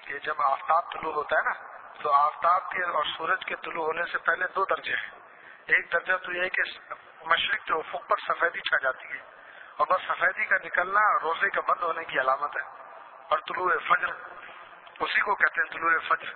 کہ جب آفتاب طلوع ہوتا ہے نا تو آفتاب کے اور سورج کے طلوع ہونے سے پہلے دو درجے ہیں۔ ایک درجہ تو یہ ہے کہ مشرق کے افق پر سفیدی چھا جاتی ہے اور بس سفیدی کا نکلنا روزے کا بند ہونے کی علامت ہے، اور طلوع فجر اسی کو کہتے ہیں طلوع فجر،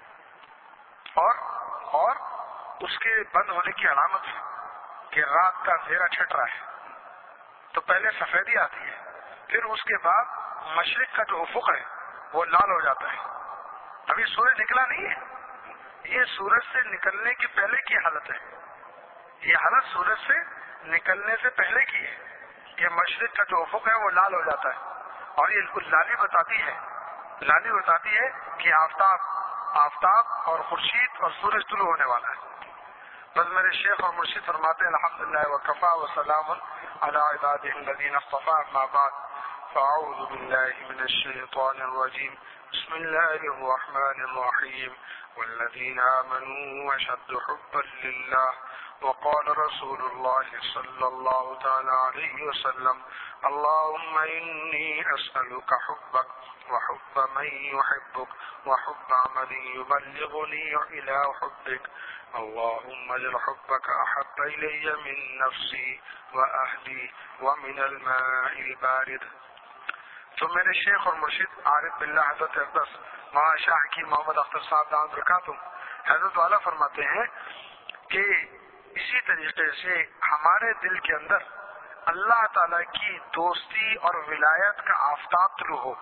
اور اس کے بند ہونے کی علامت ہے کہ رات کا اندھیرا چھٹ رہا ہے۔ تو پہلے سفیدی آتی ہے، پھر اس کے بعد مشرق کا جو افق ہے وہ لال ہو جاتا ہے۔ ابھی سورج نکلا نہیں ہے، یہ سورج سے نکلنے کی پہلے کی حالت ہے، یہ حالت سورج سے نکلنے سے پہلے کی ہے کہ مشرق کا جو افق ہے وہ لال ہو جاتا ہے، اور یہ لالی بتاتی ہے کہ آفتاب اور خورشید اور سورج طلوع ہونے والا ہے۔ بس میرے شیخ اور مرشد فرماتے ہیں الحمدللہ وکفا وسلام علی عبادہ الذین اصطفی، اما بعد فاعوذ باللہ من الشیطان الرجیم، بسم اللہ الرحمن الرحیم، والذین آمنوا اشد حبا للہ، وقال رسول اللہ صلی اللہ تعالی علیہ وسلم اللهم إني أسألك حبك وحب من يحبك وحب عمل يبلغني إلى حبك اللهم اجعل حبك أحب إلي من نفسي وأهلي ومن الماء البارد۔ تو میرے شیخ اور مرشد عارف باللہ حضرت اقدس مولانا شاہ کی محمد اختر صاحب دامت برکاتہم حضرت والا فرماتے ہیں کہ اسی طریقے سے ہمارے دل کے اندر اللہ تعالیٰ کی دوستی اور ولایت کا آفتاب طلوع ہو۔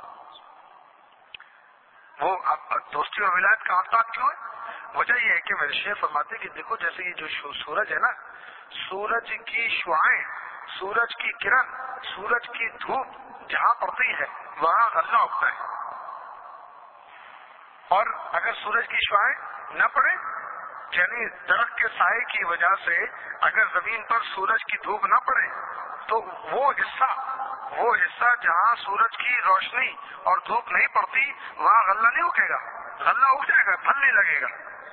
وہ دوستی اور ولایت کا آفتاب کیوں ہے؟ وجہ یہ ہے کہ میرے شیخ فرماتے کہ دیکھو جیسے یہ جو سورج ہے نا، سورج کی شعاعیں، سورج کی کرن، سورج کی دھوپ جہاں پڑتی ہے وہاں غلہ اگتا ہے، اور اگر سورج کی شعاعیں نہ پڑے یعنی درخت کے سائے کی وجہ سے اگر زمین پر سورج کی دھوپ نہ پڑے تو وہ حصہ جہاں سورج کی روشنی اور دھوپ نہیں پڑتی وہاں غلہ نہیں اگے گا، غلہ اگ جائے گا، پھل نہیں لگے گا،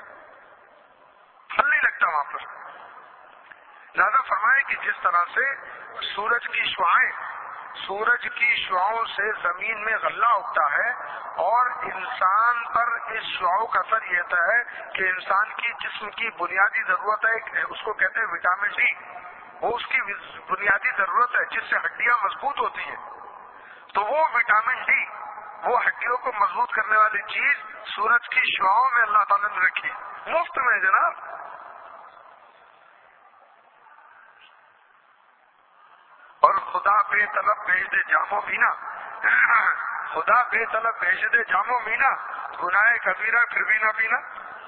پھل نہیں لگتا وہاں پر۔ لہذا فرمائے کہ جس طرح سے سورج کی شعاؤں سے زمین میں غلہ اگتا ہے، اور انسان پر اس شعاؤں کا اثر یہ ہوتا ہے کہ انسان کی جسم کی بنیادی ضرورت ہے، اس کو کہتے ہیں وٹامن ڈی، وہ اس کی بنیادی ضرورت ہے جس سے ہڈیاں مضبوط ہوتی ہیں، تو وہ وٹامن ڈی، وہ ہڈیوں کو مضبوط کرنے والی چیز سورج کی شعاؤں میں اللہ تعالیٰ نے رکھی، مفت میں جناب۔ اور خدا بے طلب بھیج دے جامو مینا، خدا بے طلب بھیج دے جامو مینا، گناہ کبیرہ پھر بھی نہ پینا۔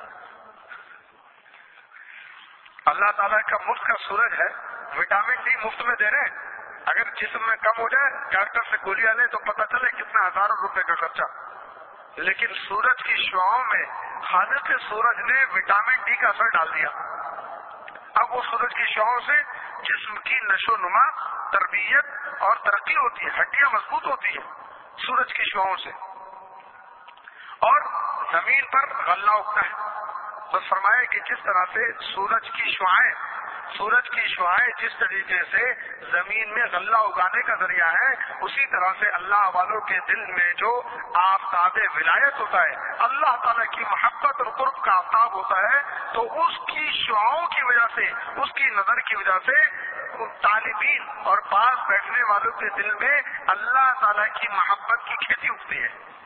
اللہ تعالیٰ کا مفت کا سورج ہے، وٹامن ڈی مفت میں دے رہے ہیں، اگر جسم میں کم ہو جائے ڈاکٹر سے گولیاں لیں تو پتہ چلے کتنا ہزاروں روپے کا خرچہ، لیکن سورج کی شعاؤں میں خالق سورج نے وٹامن ڈی کا اثر ڈال دیا۔ اب وہ سورج کی شعاؤں سے جسم کی نشو و نما، تربیت اور ترقی ہوتی ہے، ہڈیاں مضبوط ہوتی ہیں سورج کی شعاؤں سے، اور زمین پر غلہ اگتا ہے۔ بس فرمایا کہ جس طرح سے سورج کی شعاعیں جس طریقے سے زمین میں غلہ اگانے کا ذریعہ ہے، اسی طرح سے اللہ والوں کے دل میں جو آفتاب ولایت ہوتا ہے، اللہ تعالیٰ کی محبت اور قرب کا آفتاب ہوتا ہے، تو اس کی شعاؤں کی وجہ سے، اس کی نظر کی وجہ سے طالبین اور پاس بیٹھنے والوں کے دل میں اللہ تعالیٰ کی محبت کی کھیتی اگتی ہے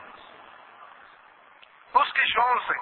اس کی شعاؤں سے۔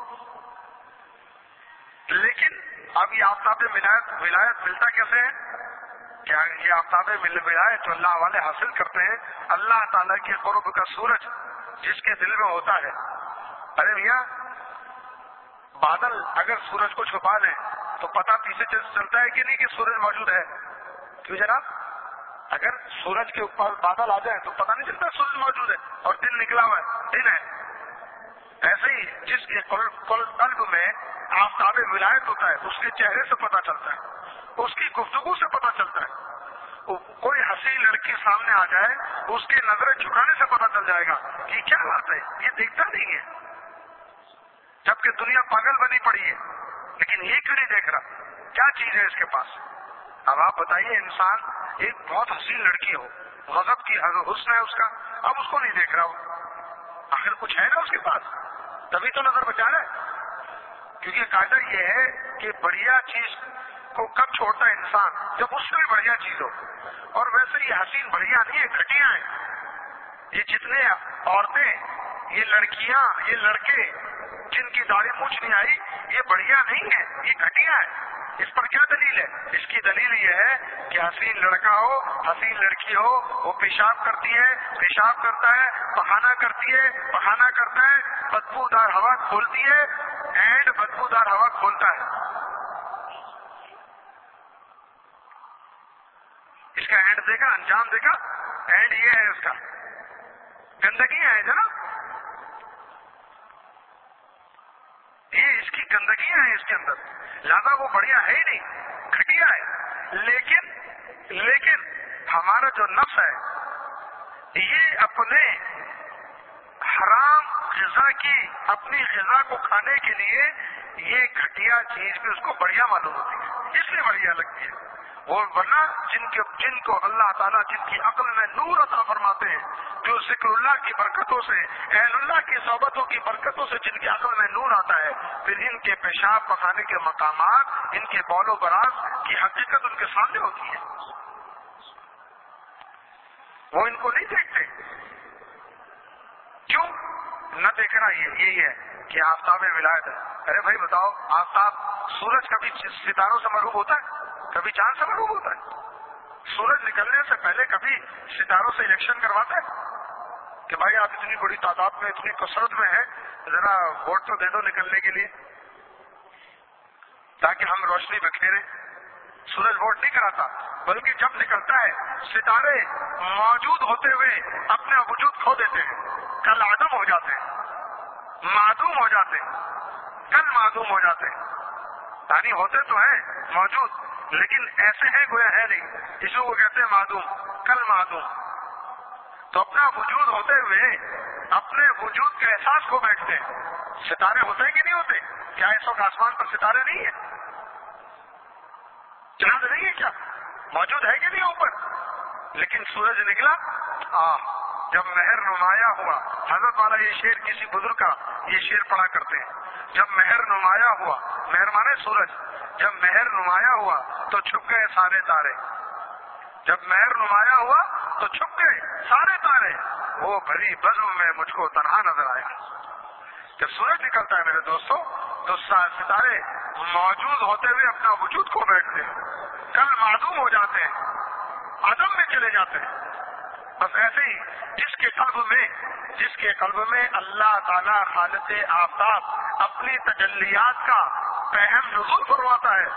لیکن اب یہ آفتاب ولایت ملتا کیسے ہے؟ کیا یہ آفتاب ولایت تو اللہ والے حاصل کرتے ہیں اللہ تعالیٰ کے قرب کا سورج جس کے دل میں ہوتا ہے۔ ارے میاں، بادل اگر سورج کو چھپا لیں تو پتہ پیچھے چلتا ہے کہ نہیں کہ سورج موجود ہے؟ کیوں جناب؟ اگر سورج کے اوپر بادل آ جائے تو پتہ نہیں چلتا سورج موجود ہے اور دن نکلا ہوا ہے، دن ہے۔ ایسے ہی جس کے قلب میں آفتاب ولایت ہوتا ہے اس کے چہرے سے پتہ چلتا ہے، اس کی گفتگو سے پتہ چلتا ہے۔ کوئی حسین لڑکی سامنے آ جائے اس کے نظریں جھکانے سے پتہ چل جائے گا کہ کیا بات ہے، یہ دیکھتا نہیں ہے، جبکہ دنیا پاگل بنی پڑی ہے، لیکن یہ کیوں نہیں دیکھ رہا؟ کیا چیز ہے اس کے پاس؟ اب آپ بتائیے، انسان ایک بہت حسین لڑکی ہو، غضب کی حسن ہے اس کا، اب اس کو نہیں دیکھ رہا ہو، آخر کچھ ہے نا اس کے پاس، تبھی تو نظر بچا رہا ہے. کیونکہ قاعدہ یہ ہے کہ بڑھیا چیز کو کب چھوڑتا ہے انسان؟ جب اس سے بھی بڑھیا چیز ہو. اور ویسے یہ حسین بڑھیا نہیں ہے، گھٹیا ہیں. یہ جتنے عورتیں، یہ لڑکیاں، یہ لڑکے جن کی داڑھی مونچھ نہیں آئی، یہ بڑھیا نہیں ہے، یہ گھٹیا ہے. اس پر کیا دلیل ہے؟ اس کی دلیل یہ ہے کہ حسین لڑکا ہو، حسین لڑکی ہو، وہ پیشاب کرتی ہے، پیشاب کرتا ہے، پخانہ کرتی ہے، پخانہ کرتا ہے، بدبودار ہوا کھولتی ہے، اینڈ بدبودار ہوا کھولتا ہے. اس کا اینڈ دیکھا، انجام دیکھا، اینڈ یہ ہے اس کا. گندگی ہے جناب، یہ اس کی گندگیاں ہیں اس کے اندر، لہذا وہ بڑھیا ہے ہی نہیں، گھٹیا ہے. لیکن ہمارا جو نفس ہے یہ اپنے حرام غذا کی، اپنی غذا کو کھانے کے لیے یہ گھٹیا چیز بھی اس کو بڑھیا معلوم ہوتی ہے، اس لیے بڑھیا لگتی ہے. وہ ورنہ جن کو اللہ تعالیٰ جن کی عقل میں نور عطا فرماتے ہیں، جو ذکر اللہ کی برکتوں سے، اہل اللہ کی صحبتوں کی برکتوں سے جن کی عقل میں نور آتا ہے، پھر ان کے پیشاب پخانے کے مقامات، ان کے بول و براز کی حقیقت ان کے سامنے ہوتی ہے. وہ ان کو نہیں دیکھتے. کیوں نہ دیکھنا؟ یہی ہے کہ آفتاب ولایت ہے. ارے بھائی بتاؤ، آفتاب، سورج کبھی ستاروں سے محروم ہوتا ہے؟ کبھی چاند سے محروم ہوتا ہے؟ سورج نکلنے سے پہلے کبھی ستاروں سے الیکشن کرواتا ہے کہ بھائی آپ اتنی بڑی تعداد میں، اتنی کثرت میں ہیں، ذرا ووٹ تو دے دو نکلنے کے لیے تاکہ ہم روشنی بکھیریں. سورج ووٹ نہیں کراتا، بلکہ جب نکلتا ہے ستارے موجود ہوتے ہوئے اپنا وجود کھو دیتے ہیں، کل عدم ہو جاتے ہیں، معدوم ہو جاتے ہیں، کل معدوم ہو جاتے ہیں. یعنی ہوتے تو ہیں موجود، لیکن ایسے ہیں گویا ہے نہیں، اس کو کہتے ہیں معدوم، کل معدوم. تو اپنا وجود ہوتے ہوئے اپنے وجود کا احساس کھو بیٹھتے ہیں. ستارے ہوتے ہیں کہ نہیں ہوتے؟ کیا اس وقت آسمان پر ستارے نہیں ہیں؟ چاند نہیں ہے کیا؟ موجود ہے کہ نہیں اوپر؟ لیکن سورج نکلا، جب مہر نمایاں ہوا. حضرت والا یہ شعر کسی بزرگ کا یہ شعر پڑھا کرتے ہیں، جب مہر نمایاں ہوا، مہر مانے سورج، جب مہر نمایاں ہوا تو چھپ گئے سارے تارے. جب مہر نمایاں ہوا تو چھپ گئے سارے تارے، وہ بھری بزم میں مجھ کو تنہا نظر آیا. جب سورج نکلتا ہے میرے دوستوں تو ستارے موجود ہوتے ہوئے اپنا وجود کھو بیٹھتے ہیں، کل معدوم ہو جاتے ہیں، عدم میں چلے جاتے ہیں. بس ایسے ہی جس کے قلب میں اللہ تعالیٰ خالق آفتاب اپنی تجلیات کا پہم نزول فرماتا ہے،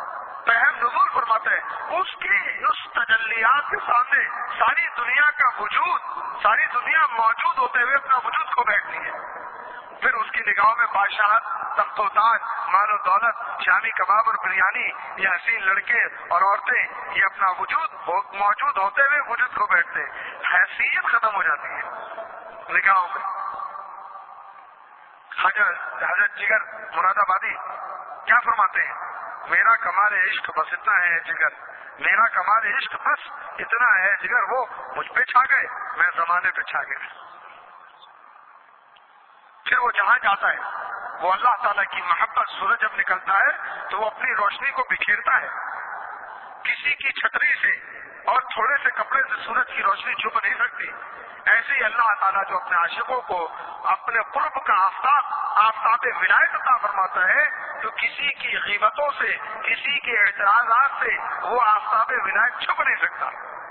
اس تجلیات کے سامنے ساری دنیا کا وجود، ساری دنیا موجود ہوتے ہوئے اپنا وجود کھو بیٹھتی ہے. پھر اس کی نگاہوں میں بادشاہت، تخت و تاج، مال و دولت، شامی کباب اور بریانی، یہ حسین لڑکے اور عورتیں، یہ اپنا وجود موجود ہوتے ہوئے وجود کو بیٹھتے، حیثیت ختم ہو جاتی ہے نگاہوں میں. حضرت جگر مراد آبادی کیا فرماتے ہیں؟ میرا کمال عشق بس اتنا ہے جگر، میرا کمال عشق بس اتنا ہے جگر، وہ مجھ پہ چھا گئے، میں زمانے پہ چھا گیا. پھر وہ جہاں جاتا ہے وہ اللہ تعالیٰ کی محبت، سورج جب نکلتا ہے تو وہ اپنی روشنی کو بکھیرتا ہے. کسی کی چھتری سے اور تھوڑے سے کپڑے سے سورج کی روشنی چھپ نہیں سکتی. ایسے ہی اللہ تعالیٰ جو اپنے عاشقوں کو اپنے قرب کا آفتاب ولایت عطا فرماتا ہے تو کسی کی غیبتوں سے، کسی کے اعتراضات سے وہ آفتاب ولایت چھپ نہیں سکتا.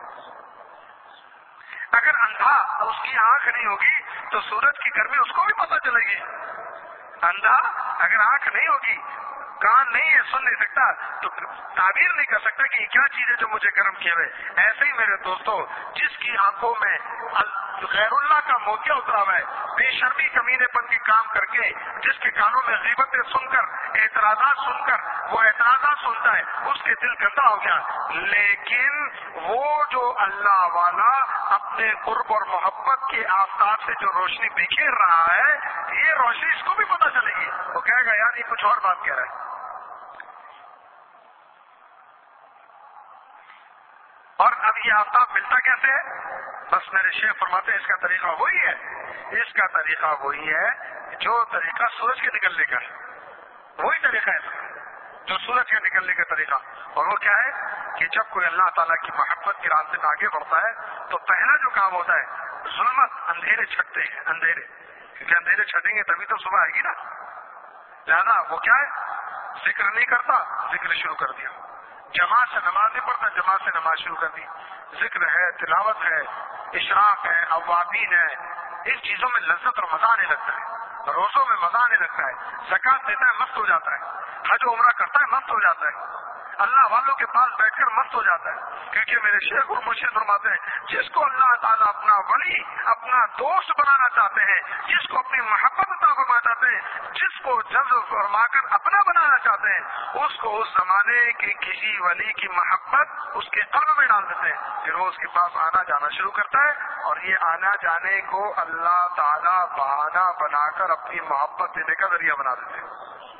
اگر اندھا اس کی آنکھ نہیں ہوگی تو سورج کی گرمی اس کو بھی پتہ چلے گی. اندھا اگر آنکھ نہیں ہوگی، کان نہیں ہے، سن نہیں سکتا، تو تعبیر نہیں کر سکتا کہ یہ کیا چیز ہے جو مجھے گرم کیے ہوئے. ایسے ہی میرے دوستو، جس کی آنکھوں میں غیر اللہ کا موتیا اترا ہوا ہے، بے شرمی کمینے پن کے کام کر کے، جس کے کانوں میں غیبتیں سن کر، اعتراضات سن کر وہ اعتراضات سنتا ہے، اس کے دل گندا ہو گیا. لیکن وہ جو اللہ والا اپنے قرب اور محبت کے آفتاب سے جو روشنی بکھیر رہا ہے، یہ روشنی اس کو بھی پتہ چلے گی. وہ کہے گا یار یہ کچھ اور بات کہہ رہا ہے. اور اب یہ آفتاب ملتا کیسے ہے؟ بس میرے شیخ فرماتے ہیں اس کا طریقہ وہی ہے، اس کا طریقہ وہی ہے جو طریقہ سورج کے نکلنے کا ہے، وہی طریقہ ہے جو سورج کے نکلنے کا طریقہ. اور وہ کیا ہے کہ جب کوئی اللہ تعالیٰ کی محبت کے راستے میں آگے بڑھتا ہے تو پہلا جو کام ہوتا ہے ظلمت، اندھیرے چھٹتے ہیں، اندھیرے، کیونکہ اندھیرے چھٹیں گے تبھی تو صبح آئے گی نا. لہذا وہ کیا ہے، ذکر نہیں کرتا، ذکر شروع کر دیا. جماعت سے نماز نہیں پڑھتا، جماعت سے نماز شروع کر دی. ذکر ہے، تلاوت ہے، اشراق ہے، اوابین ہے، ان چیزوں میں لذت اور مزہ آنے لگتا ہے. روزوں میں مزہ آنے لگتا ہے، زکات دیتا ہے مست ہو جاتا ہے، حج و عمرہ کرتا ہے مست ہو جاتا ہے، اللہ والوں کے پاس بیٹھ کر مست ہو جاتا ہے. کیونکہ میرے شیخ اور مرشد فرماتے ہیں جس کو اللہ تعالیٰ اپنا ولی، اپنا دوست بنانا چاہتے ہیں، جس کو اپنی محبت عطا فرمانا چاہتے ہیں، جس کو جذب فرما کر اپنا بنانا چاہتے ہیں، اس کو اس زمانے کے کسی ولی کی محبت اس کے قلب میں ڈال دیتے ہیں، پھر وہ اس کے پاس آنا جانا شروع کرتا ہے. اور یہ آنا جانے کو اللہ تعالیٰ بہانہ بنا کر اپنی محبت دینے کا ذریعہ بنا دیتے ہیں.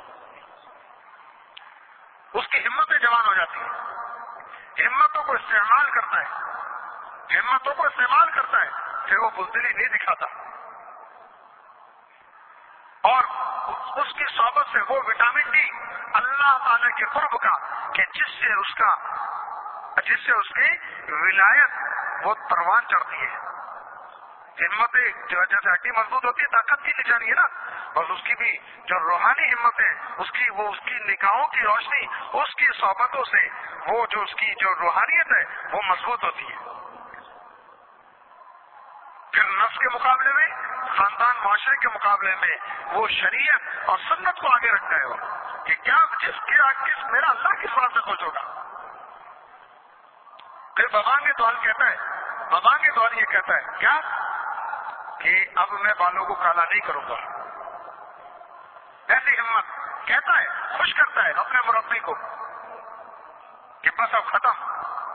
اس کی ہمتیں جوان ہو جاتی ہیں، ہمتوں کو استعمال کرتا ہے، ہمتوں کو استعمال کرتا ہے، پھر وہ بزدلی نہیں دکھاتا. اور اس کی صحبت سے وہ وٹامن ڈی اللہ تعالی کے قرب کا کہ جس سے اس کی ولایت وہ پروان چڑھتی ہے. ہمتیں جیسے ہڈی مضبوط ہوتی ہے طاقت کی نشانی ہے نا، بس اس کی بھی جو روحانی ہمت ہے اس کی نگاہوں کی روشنی، اس کی صحبتوں سے وہ جو اس کی جو روحانیت ہے وہ مضبوط ہوتی ہے. پھر نفس کے مقابلے میں، خاندان معاشرے کے مقابلے میں وہ شریعت اور سنت کو آگے رکھتا ہے، وہ کہ کیا میرا اللہ کس بات سے خوش ہوگا. پھر بابانگ دعال کہتا ہے، بابانگ دعال یہ کہتا ہے کیا کہ اب میں بالوں کو کالا نہیں کروں گا. ایسی ہمت کہتا ہے، خوش کرتا ہے اپنے مربی کو کہ بس اب ختم،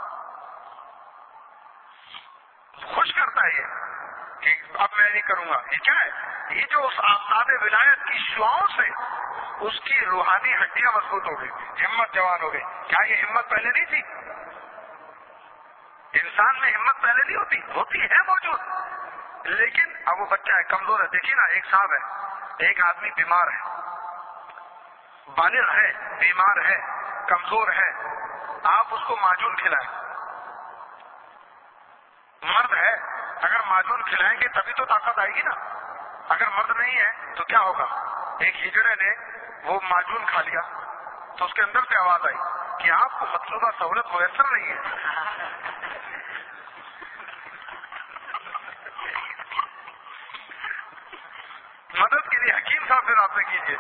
خوش کرتا ہے یہ کہ اب میں نہیں کروں گا. یہ کیا ہے، یہ جو اس آفتاب ولایت کی شعاؤں سے اس کی روحانی ہڈیاں مضبوط ہو گئی، ہمت جوان ہو گئی. کیا یہ ہمت پہلے نہیں تھی؟ انسان میں ہمت پہلے نہیں ہوتی ہے موجود، لیکن اب وہ بچہ ہے، کمزور ہے. دیکھیے نا، ایک صاحب ہے، ایک آدمی بیمار ہے، بالغ ہے، بیمار ہے، کمزور ہے، آپ اس کو معجون کھلائیں. مرد ہے، اگر معجون کھلائیں گے تبھی تو طاقت آئے گی نا. اگر مرد نہیں ہے تو کیا ہوگا؟ ایک ہجڑے نے وہ معجون کھا لیا تو اس کے اندر سے آواز آئی کہ آپ کو مطلوبہ سہولت میسر نہیں ہے. مدد کے لیے حکیم صاحب سے رابطہ کیجیے.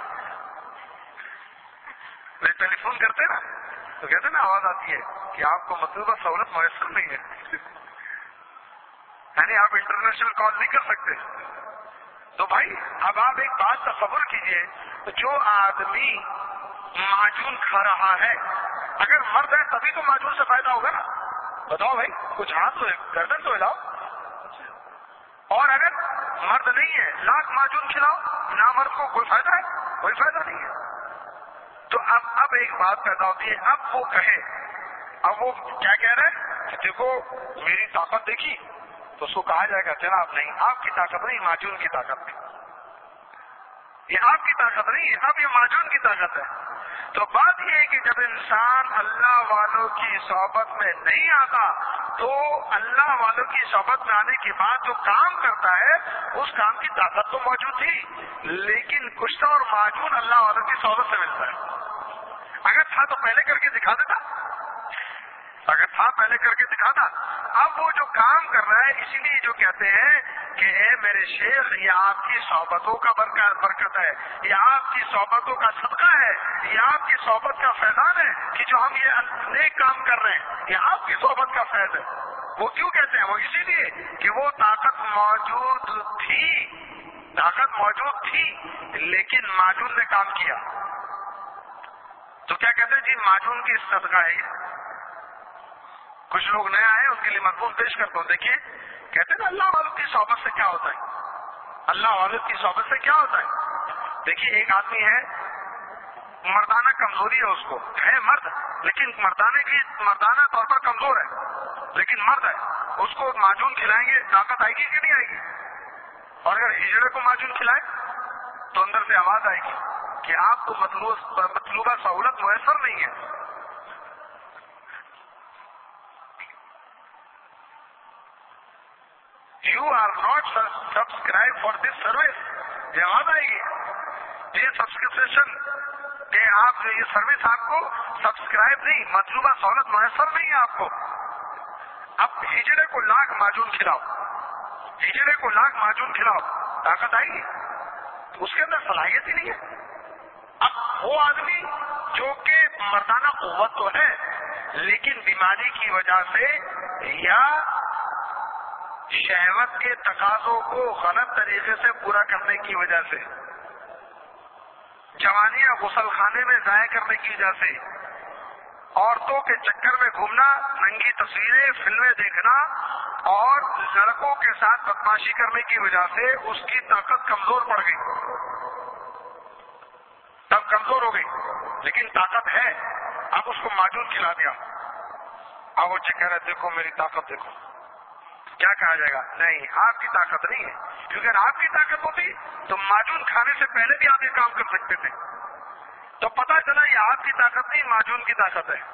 ٹیلی فون کرتے نا تو کہتے نا آواز آتی ہے کہ آپ کو مطلوبہ سہولت میسر نہیں ہے، یعنی آپ انٹرنیشنل کال نہیں کر سکتے. تو بھائی اب آپ ایک بات تصور کیجئے، جو آدمی معجون کھا رہا ہے اگر مرد ہے تبھی تو معجون سے فائدہ ہوگا نا. بتاؤ بھائی، کچھ ہاتھ تو گردن تو ہلاؤ. اور اگر مرد نہیں ہے لاکھ معجون کھلاؤ، نہ مرد کو کوئی فائدہ ہے؟ کوئی فائدہ نہیں ہے. تو اب ایک بات پیدا ہوتی ہے، اب وہ کہے، اب وہ کیا کہہ رہے ہیں کہ دیکھو میری طاقت دیکھی، تو اس کو کہا جائے گا جناب نہیں، آپ کی طاقت نہیں، معجون کی طاقت ہے. یہ آپ کی طاقت نہیں ہے، اب یہ معجون کی طاقت ہے. تو بات یہ ہے کہ جب انسان اللہ والوں کی صحبت میں نہیں آتا تو اللہ والوں کی صحبت میں آنے کے بعد جو کام کرتا ہے اس کام کی طاقت تو موجود تھی، لیکن کشتہ اور معجون اللہ والوں کی صحبت سے ملتا ہے. اگر تھا تو پہلے کر کے دکھا دیتا، اگر تھا پہلے کر کے دکھاتا. اب وہ جو کام کر رہا ہے، اسی لیے جو کہتے ہیں کہ اے میرے شیخ، یہ آپ کی صحبتوں کا برکت ہے، یہ آپ کی صحبتوں کا صدقہ ہے، یہ آپ کی صحبت کا فیضان ہے کہ جو ہم یہ نیک کام کر رہے ہیں، یہ آپ کی صحبت کا فیض ہے. وہ کیوں کہتے ہیں؟ وہ اسی لیے کہ وہ طاقت موجود تھی لیکن معجون نے کام کیا. تو کیا کہتے ہیں جی معجون کی صدقہ ہے. کچھ لوگ نئے آئے، ان کے لیے مضمون پیش کرتا ہوں. دیکھیے کہتے ہیں نا اللہ والوں کی صحبت سے کیا ہوتا ہے، اللہ والوں کی صحبت سے کیا ہوتا ہے. دیکھیے ایک آدمی ہے مردانہ کمزوری ہے، اس کو ہے مرد لیکن مردانہ طور پر کمزور ہے، لیکن مرد ہے، اس کو معجون کھلائیں گے طاقت آئے گی کہ نہیں آئے گی؟ اور اگر ہجڑے کو معجون کھلائے تو اندر سے آواز آئے گی کہ آپ کو مطلوبہ سہولت میسر نہیں ہے. You are not subscribed for this service. یہ آواز آئے گی، یہ سبسکرپشن کہ آپ یہ سروس آپ کو سبسکرائب نہیں، مطلوبہ سہولت میسر نہیں ہے آپ کو. اب ہجڑے کو لاکھ معجون کھلاؤ، ہجڑے کو لاکھ معجون کھلاؤ، طاقت آئے گی؟ اس کے اندر صلاحیت ہی نہیں ہے. اب وہ آدمی جو کہ مردانہ قوت تو ہے لیکن بیماری کی وجہ سے یا شہوت کے تقاضوں کو غلط طریقے سے پورا کرنے کی وجہ سے، جوانیاں غسل خانے میں ضائع کرنے کی وجہ سے، عورتوں کے چکر میں گھومنا، ننگی تصویریں، فلمیں دیکھنا اور لڑکوں کے ساتھ بدماشی کرنے کی وجہ سے اس کی طاقت کمزور پڑ گئی، تب کمزور ہو گئی، لیکن طاقت ہے. اب اس کو معجون کھلا دیا، اب وہ چکر ہے دیکھو میری طاقت دیکھو، کیا کہا جائے گا؟ نہیں، آپ کی طاقت نہیں ہے، کیونکہ اگر آپ کی طاقت ہوتی تو معجون کھانے سے پہلے بھی آپ یہ کام کر سکتے تھے. تو پتا چلا یہ آپ کی طاقت نہیں، معجون کی طاقت ہے.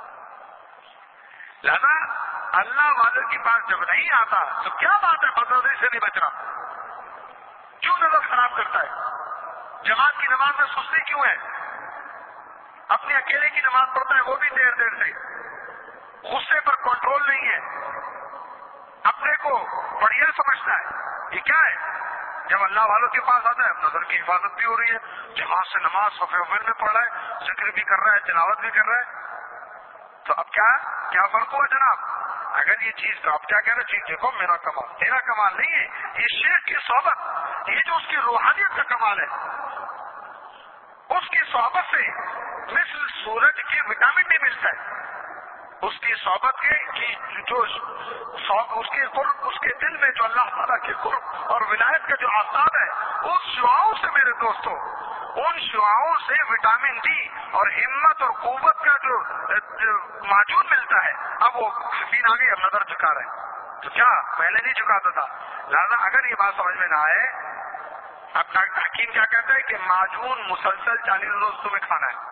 لہذا اللہ والوں کے پاس جب نہیں آتا تو کیا بات ہے بدنظری سے نہیں بچ رہا؟ کیوں نظر خراب کرتا ہے؟ جماعت کی نماز میں سستی کیوں ہے؟ اپنی اکیلے کی نماز پڑھتا ہے وہ بھی دیر دیر سے، غصے پر کنٹرول نہیں ہے، اپنے کو بڑھیا سمجھتا ہے. یہ کیا ہے؟ جب اللہ والوں کے پاس آتا ہے نظر کی حفاظت بھی ہو رہی ہے، جماعت سے نماز صف اول میں پڑھ رہا ہے، ذکر بھی کر رہا ہے، تلاوت بھی کر رہا ہے. تو اب کیا فرق ہوا جناب؟ اگر یہ چیز تو آپ کیا کہہ رہے چیز دیکھو میرا کمال، تیرا کمال نہیں ہے، یہ شیخ کی صحبت، یہ جو اس کی روحانیت کا کمال ہے. اس کی صحبت سے مثل سورج کی وٹامن ڈی ملتا ہے، اس کی صحبت کی جو اس کے قرب، اس کے دل میں جو اللہ تعالیٰ کے قرب اور ولایت کا جو آفتاب ہے، اس شعاؤں سے میرے دوستوں، ان شعاؤں سے وٹامن ڈی اور ہمت اور قوت کا جو معجون ملتا ہے. اب وہ حسین آ گئی، اب نظر جھکا رہے ہیں، تو کیا پہلے نہیں جھکاتا تھا؟ لہذا اگر یہ بات سمجھ میں نہ آئے، اب حکیم کیا کہتا ہے کہ معجون مسلسل 40 روز تمہیں کھانا ہے.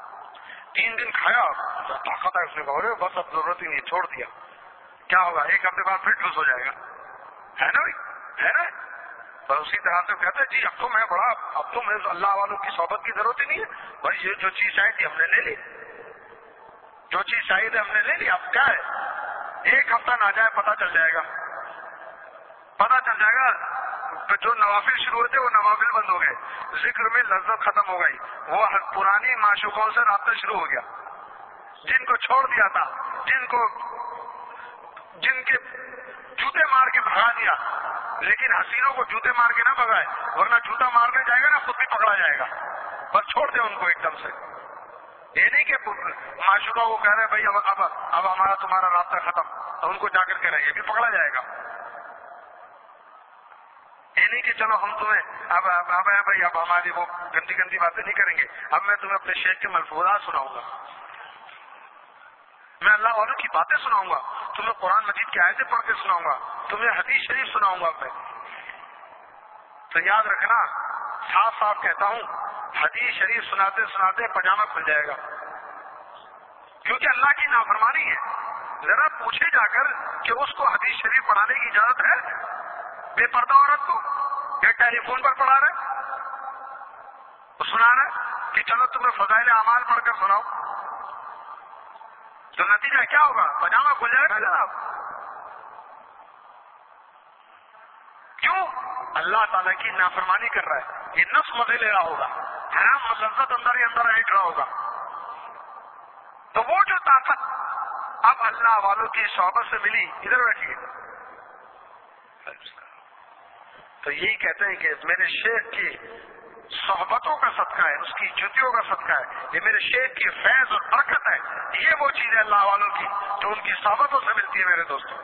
3 دن کھایا طاقت ہے، اس نے کہا بس اب ضرورت ہی نہیں، چھوڑ دیا. کیا ہوگا؟ 1 ہفتے بعد پھر ٹھوس ہو جائے گا، ہے نا بھائی؟ ہے نا؟ پر اسی طرح سے کہتے ہیں جی اب تو میں بڑا، اب تو میں اللہ والوں کی صحبت کی ضرورت ہی نہیں ہے بھائی، یہ جو چیز چاہیے تھی ہم نے لے لی، جو چیز چاہیے تھی ہم نے لے لی. اب کیا ہے؟ 1 ہفتہ نہ جائے پتہ چل جائے گا، پتہ چل جائے گا. جو نوافل شروع ہوتے وہ نوافل بند ہو گئے، ذکر میں لذت ختم ہو گئی، وہ پرانی معشوقوں سے رابطہ شروع ہو گیا، جن کو چھوڑ دیا تھا، جن کے جوتے مار کے بھگا دیا، لیکن حسینوں کو جوتے مار کے نہ بھگائے، ورنہ جوتا مارنے جائے گا نا خود بھی پکڑا جائے گا. بس چھوڑ دیں ان کو ایک دم سے. یہ نہیں کہ معشوقوں کو کہہ رہے بھائی اب ہمارا تمہارا رابطہ ختم، تو ان کو جا کر کہہ رہے یہ بھی پکڑا جائے گا. یہ نہیں کہ چلو ہم تمہیں اب بھائی اب ہماری وہ گندی باتیں نہیں کریں گے، اب میں تمہیں اپنے شیخ کے ملفوظات سناؤں گا، میں اللہ والوں کی باتیں سناؤں گا، تمہیں قرآن مجید کی آیتیں پڑھ کے سناؤں گا، تمہیں حدیث شریف سناؤں گا. میں تو یاد رکھنا، صاف صاف کہتا ہوں، حدیث شریف سناتے سناتے پاجامہ کھل جائے گا، کیونکہ اللہ کی نافرمانی ہے. ذرا پوچھے جا کر کہ اس کو حدیث شریف پڑھانے کی اجازت ہے بے پردہ عورت کو؟ یا ٹیلی فون پر پڑھا رہے، تو سنا رہے کہ چلو تمہیں فضائل اعمال پڑھ کر سناؤ، تو نتیجہ کیا ہوگا؟ پاجامہ کھل جائے گا جناب. کیوں؟ اللہ تعالیٰ کی نافرمانی کر رہا ہے، یہ نفس مزے لے رہا ہوگا، حرام لذت اندر ہی اندر ہٹ رہا ہوگا. تو وہ جو طاقت اب اللہ والوں کی صحبت سے ملی، ادھر بیٹھیے، تو یہی کہتے ہیں کہ میرے شیخ کی صحبتوں کا صدقہ ہے، اس کی جوتیوں کا صدقہ ہے، یہ میرے شیخ کی فیض اور برکت ہے. یہ وہ چیز ہے اللہ والوں کی جو ان کی صحبتوں سے ملتی ہے. میرے دوستوں،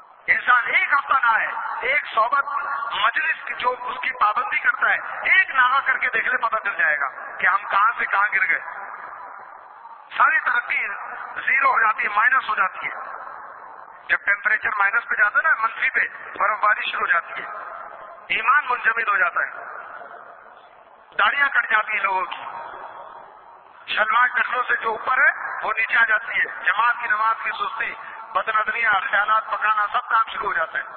انسان 1 ہفتہ نہ ہے، ایک صحبت مجلس کی جو اس کی پابندی کرتا ہے، ایک نہ تجربہ کر کے دیکھ لے، پتہ چل جائے گا کہ ہم کہاں سے کہاں گر گئے. ساری ترقی زیرو ہو جاتی ہے، مائنس ہو جاتی ہے. جب ٹیمپریچر مائنس پہ جاتا ہے نا، منفی پہ، برف باری شروع ہو جاتی ہے، ایمان منجمد ہو جاتا ہے، داڑیاں کٹ جاتی ہیں لوگوں کی، شلوار ٹخنوں سے جو اوپر ہے وہ نیچے آ جاتی ہے، جماعت کی نماز کی سستی، بدنظریاں، خیالات پکانا، سب کام شروع ہو جاتا ہے.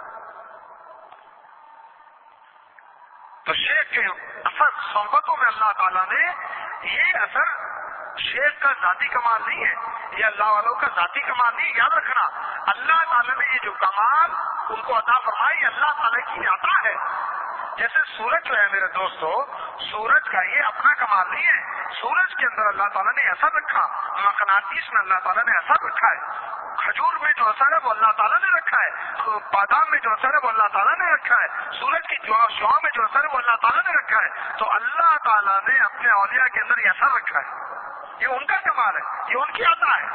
تو شیخ کے اثر صحبتوں میں اللہ تعالیٰ نے یہ اثر، شیخ کا ذاتی کمال نہیں ہے، یہ اللہ والوں کا ذاتی کمال نہیں. یاد رکھنا، اللہ تعالیٰ نے یہ جو کمال ان کو عطا فرمائی، اللہ تعالیٰ کی عطا ہے. جیسے سورج جو ہے میرے دوستو، سورج کا یہ اپنا کمال نہیں ہے. سورج کے اندر اللہ تعالیٰ نے اثر رکھا، مقناطیس میں اللہ تعالیٰ نے اثر رکھا ہے، کھجور میں جو اثر ہے وہ اللہ تعالیٰ نے رکھا ہے، بادام میں جو اثر ہے وہ اللہ تعالیٰ نے رکھا ہے، سورج کی شعاع میں جو اثر ہے وہ اللہ تعالیٰ نے رکھا ہے. تو اللہ تعالیٰ نے اپنے اولیاء کے اندر یہ اثر رکھا ہے، یہ ان کا کمال ہے، یہ ان کی عطا ہے.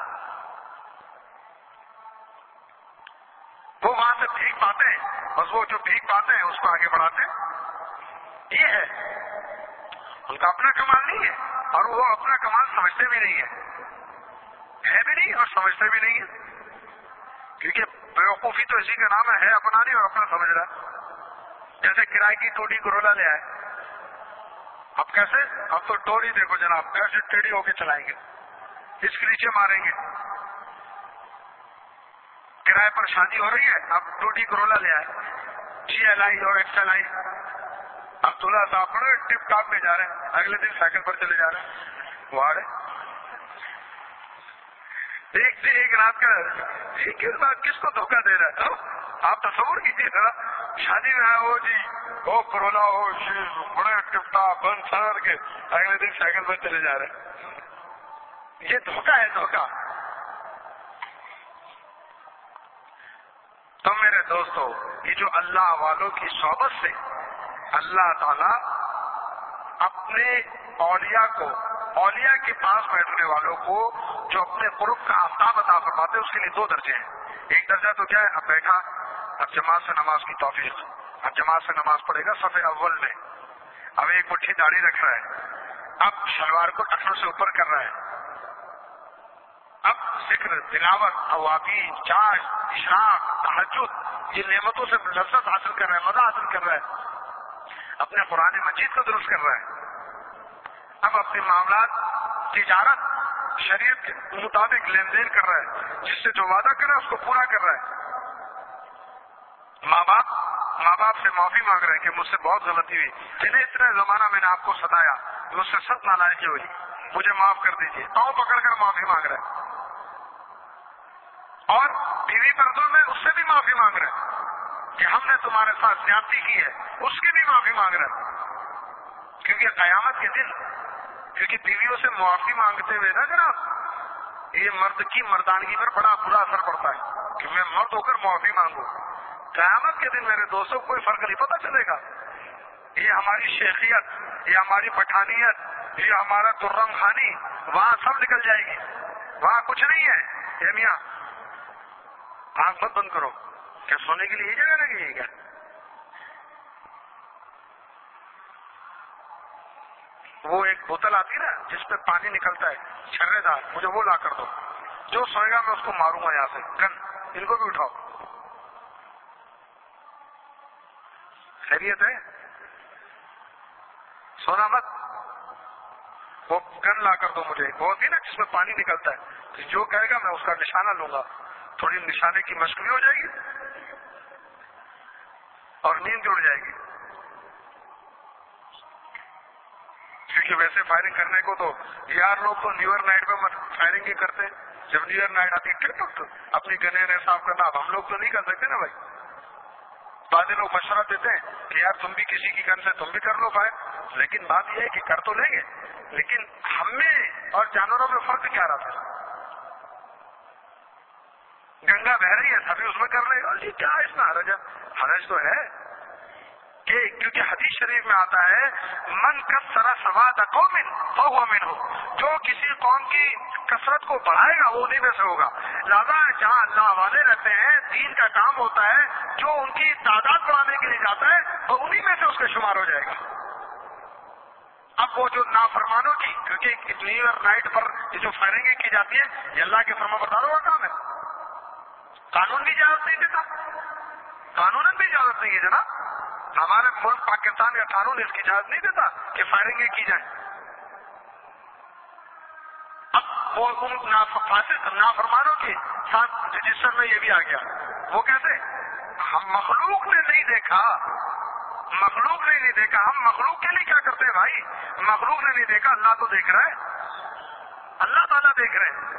وہ وہاں سے بھیک پاتے ہیں، بس وہ جو بھیک پاتے ہیں اس کو آگے بڑھاتے ہیں. یہ ہے ان کا اپنا کمال نہیں ہے، اور وہ اپنا کمال سمجھتے بھی نہیں ہے بھی نہیں اور سمجھتے بھی نہیں ہے. کیونکہ بیوقوفی تو اسی کا نام ہے اپنا نہیں اور اپنا سمجھ رہا. جیسے کرائے کی ٹوٹی کرولا لے آئے، اب کیسے؟ اب تو ٹوری دیکھو جناب، ایسے ٹیڑھی ہو کے چلائیں گے، اس کے نیچے ماریں گے. کرائے پر شادی ہو رہی ہے، اب ٹوٹی کرولا لے آئے، GLI اور XLI. اب دلہا صاحب بڑے ٹپ ٹاپ میں جا رہے ہیں، اگلے دن سائیکل پر چلے جا رہے ہیں. وہاں ایک رات کا کس کو دھوکہ دے رہا ہے؟ آپ تصور کیجیے ذرا، شادی میں آئے ہو جی، وہ کرولا ہو بڑے ٹپ ٹاپ بند سر کے، اگلے دن سائیکل پر چلے جا رہے ہیں. یہ دھوکہ ہے، دھوکہ. تو میرے دوستو، یہ جو اللہ والوں کی صحبت سے اللہ تعالی اپنے اولیاء کو، اولیاء کے پاس بیٹھنے والوں کو جو اپنے قرب کا آفتاب عطا فرماتے ہیں، اس کے لیے دو درجے ہیں. ایک درجہ تو کیا ہے، اب بیٹھا، اب جماعت سے نماز کی توفیق، اب جماعت سے نماز پڑھے گا صف اول میں، اب ایک مٹھی داڑھی رکھ رہا ہے، اب شلوار کو ٹخنوں سے اوپر کر رہا ہے، اب ذکر، تلاوت، اوابین، چاش، اشراق، تہجد، یہ نعمتوں سے لذت حاصل کر رہا ہے، مزہ حاصل کر رہا ہے، اپنے قرآن مجید کو درست کر رہا ہے. اب اپنے معاملات، تجارت، شریعت کے مطابق لین دین کر رہا ہے، جس سے جو وعدہ کر رہا ہے اس کو پورا کر رہا ہے. ماں باپ سے معافی مانگ رہے ہیں کہ مجھ سے بہت غلطی ہوئی، جنہیں اتنا زمانہ میں نے آپ کو ستایا، مجھ سے سخت نالائقی ہوئی، مجھے معاف کر دیجیے، پاؤں پکڑ کر معافی مانگ رہے ہیں. اور بیوی پر ظلم ہے، اس سے بھی معافی مانگ رہے ہیں کہ ہم نے تمہارے ساتھ زیادتی کی ہے، اس کی بھی معافی مانگ رہے ہیں. کیونکہ قیامت کے دن، کیونکہ بیویوں سے معافی مانگتے ہوئے نا جناب، یہ مرد کی مردانگی پر بڑا برا اثر پڑتا ہے کہ میں مرد ہو کر معافی مانگوں. قیامت کے دن میرے دوستوں کوئی فرق نہیں پتہ چلے گا. یہ ہماری شیخیت، یہ ہماری پٹھانیت، یہ ہمارا ترنگ خانی وہاں سب نکل جائے گی، وہاں کچھ نہیں ہے. اے میاں آنکھ مت بند کرو، کیا سونے کے لیے یہ جگہ لگی ہے کیا؟ وہ ایک بوتل آتی ہے نا جس پہ پانی نکلتا ہے چھرے دار، مجھے وہ لا کر دو، جو سوئے گا میں اس کو ماروں گا یہاں سے. گن ان کو بھی اٹھاؤ. خیریت ہے؟ سونا مت. وہ گن لا کر دو مجھے، وہ ہوتی ہے نا جس میں پانی نکلتا ہے، جو کہے گا میں اس کا نشانہ لوں گا. تھوڑی نشانے کی مشق بھی ہو جائے گی اور نیند بھی اڑ جائے گی. کیونکہ ویسے فائرنگ کرنے کو تو یار لوگ تو نیو ایئر نائٹ پہ فائرنگ ہی کرتے ہیں. جب نیو ایئر نائٹ آتی ہے اپنی گنیں صاف کرنا، اب ہم لوگ تو نہیں کر سکتے نا بھائی. بعض لوگ مشورہ دیتے ہیں کہ یار تم بھی کسی کی گن سے تم بھی کر لو فائر، لیکن بات یہ ہے کہ کر تو لیں گے، لیکن ہم میں اور جانوروں میں فرق کیا رہا تھا؟ گنگا بہ رہی ہے سبھی اس میں کر رہے ہیں، یہ کیا اس میں حرج ہے؟ حرج تو ہے کہ کیونکہ حدیث شریف میں آتا ہے من کثر سواد قوم فهو منهم، جو کسی قوم کی کثرت کو بڑھائے گا وہ انہیں میں سے ہوگا. لہذا جہاں اللہ والے رہتے ہیں، دین کا کام ہوتا ہے، جو ان کی تعداد بڑھانے کے لیے جاتا ہے وہ انہیں میں سے اس کا شمار ہو جائے گا. اب وہ جو نافرمانوں کی، کیونکہ نیو ایئر نائٹ پر جو فائرنگیں کی جاتی ہیں یہ اللہ کے فرما برداروں کا کام ہے. قانون بھی اجازت نہیں دیتا، قانون بھی اجازت نہیں ہے جناب. ہمارے ملک پاکستان کا قانون اس کی اجازت نہیں دیتا کہ فائرنگیں کی جائیں. اب وہ نافرمانوں کے ساتھ رجسٹر میں یہ بھی آ گیا. وہ کیسے؟ ہم مخلوق نے نہیں دیکھا، مخلوق نے نہیں دیکھا. ہم مخلوق کے لیے کیا کرتے ہیں بھائی؟ مخلوق نے نہیں دیکھا، اللہ تو دیکھ رہا ہے، اللہ تعالیٰ دیکھ رہے ہیں.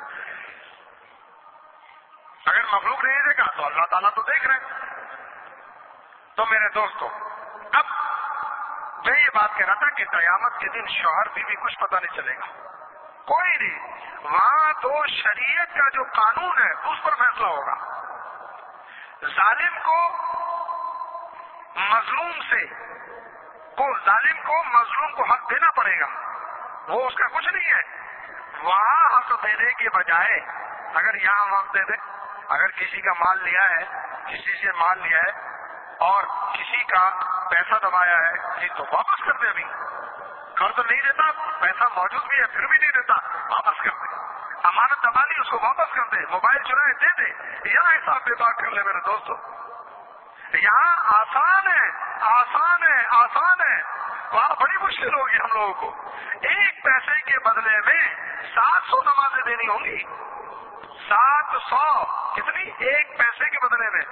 اگر مخلوق نے نہیں دیکھا تو اللہ تعالیٰ تو دیکھ رہے ہیں. تو میرے دوستو، اب میں یہ بات کہہ رہا تھا کہ قیامت کے دن شوہر بیوی کچھ پتہ نہیں چلے گا، کوئی نہیں. وہاں تو شریعت کا جو قانون ہے اس پر فیصلہ ہوگا. ظالم کو مظلوم کو حق دینا پڑے گا، وہ اس کا کچھ نہیں ہے. وہاں حق دینے کے بجائے اگر یہاں ہم حق دے دیں، اگر کسی کا مال لیا ہے، کسی سے مال لیا ہے اور کسی کا پیسہ دبایا ہے جی تو واپس کر دے. ابھی قرض نہیں دیتا، پیسہ موجود بھی ہے پھر بھی نہیں دیتا، واپس کر دے. امانت دبا لی اس کو واپس کر دے. موبائل چرائے دے دے. یہاں حساب کتاب کر لے میرے دوستو. یہاں آسان ہے، آسان ہے، آسان ہے. وہاں بڑی مشکل ہوگی ہم لوگوں کو. 1 پیسے کے بدلے میں 700 نمازیں دینی ہوں گی. 700 کتنی؟ 1 پیسے کے بدلے میں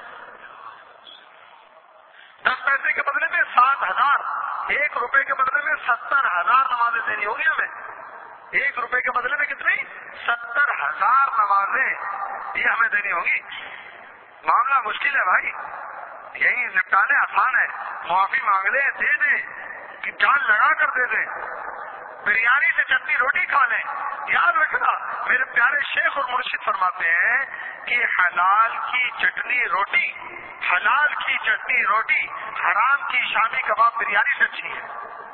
10 پیسے کے بدلے میں 7,000. 1 روپے کے بدلے میں 70,000 نمازیں دینی ہوں گی ہمیں. 1 روپے کے بدلے میں کتنی؟ 70,000 نمازیں یہ ہمیں دینی ہوں گی. معاملہ مشکل ہے بھائی، یہی نپٹانے آسان ہے. معافی مانگ لیں، دے دیں، کہ جان لگا کر دے دیں. بریانی سے چٹنی روٹی کھا لیں. یاد رکھنا میرے پیارے شیخ اور مرشد فرماتے ہیں کہ حلال کی چٹنی روٹی، حلال کی چٹنی روٹی حرام کی شامی کباب بریانی سے اچھی ہے.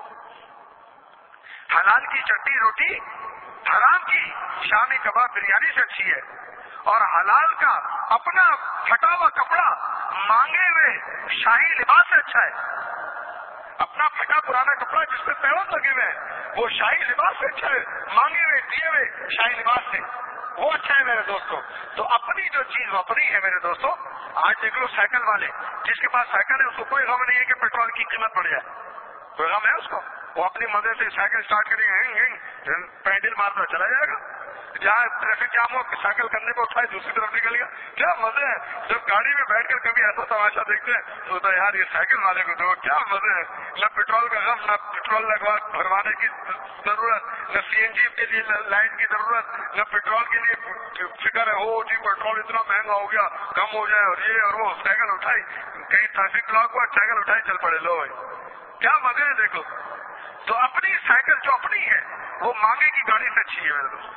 حلال کی چٹنی روٹی حرام کی شامی کباب بریانی سے اچھی ہے. اور حلال کا اپنا پھٹا ہوا کپڑا مانگے ہوئے شاہی لباس سے اچھا ہے. اپنا پھٹا پرانا کپڑا جس پہ پیوند لگے ہوئے ہیں وہ شاہی لباس سے اچھا ہے، مانگے ہوئے دیے ہوئے شاہی لباس سے وہ اچھا ہے میرے دوستو. تو اپنی جو چیز اپنی ہے میرے دوستو. آج دیکھ لو سائیکل والے، جس کے پاس سائیکل ہے اس کو کوئی غم نہیں ہے کہ پیٹرول کی قیمت بڑھ جائے. کوئی غم ہے اس کو؟ وہ اپنی مزے سے سائیکل اسٹارٹ کرے گا، پینڈل مارتا چلا جائے گا. جہاں ٹریفک جام ہو سائیکل کرنے کو اٹھائے دوسری طرف نکل گیا. کیا مزے ہیں جب گاڑی میں بیٹھ کر کبھی ایسا تماشا دیکھتے ہیں تو ہوتا ہے یار یہ سائیکل والے کو دو، کیا مزے ہیں. نہ پیٹرول کا غم، نہ پیٹرول بھروانے کی ضرورت، نہ CNG کے لیے لائن کی ضرورت، نہ پیٹرول کے لیے فکر ہے ہو جی پیٹرول اتنا مہنگا ہو گیا کم ہو جائے اور یہ اور وہ. سائیکل اٹھائی، کہیں ٹریفک بلاک ہوا سائیکل اٹھائی چل پڑے. لو بھائی کیا مزے ہیں دیکھو. تو اپنی سائیکل جو اپنی ہے وہ مانگے کی گاڑی سے اچھی ہے میرے دوست.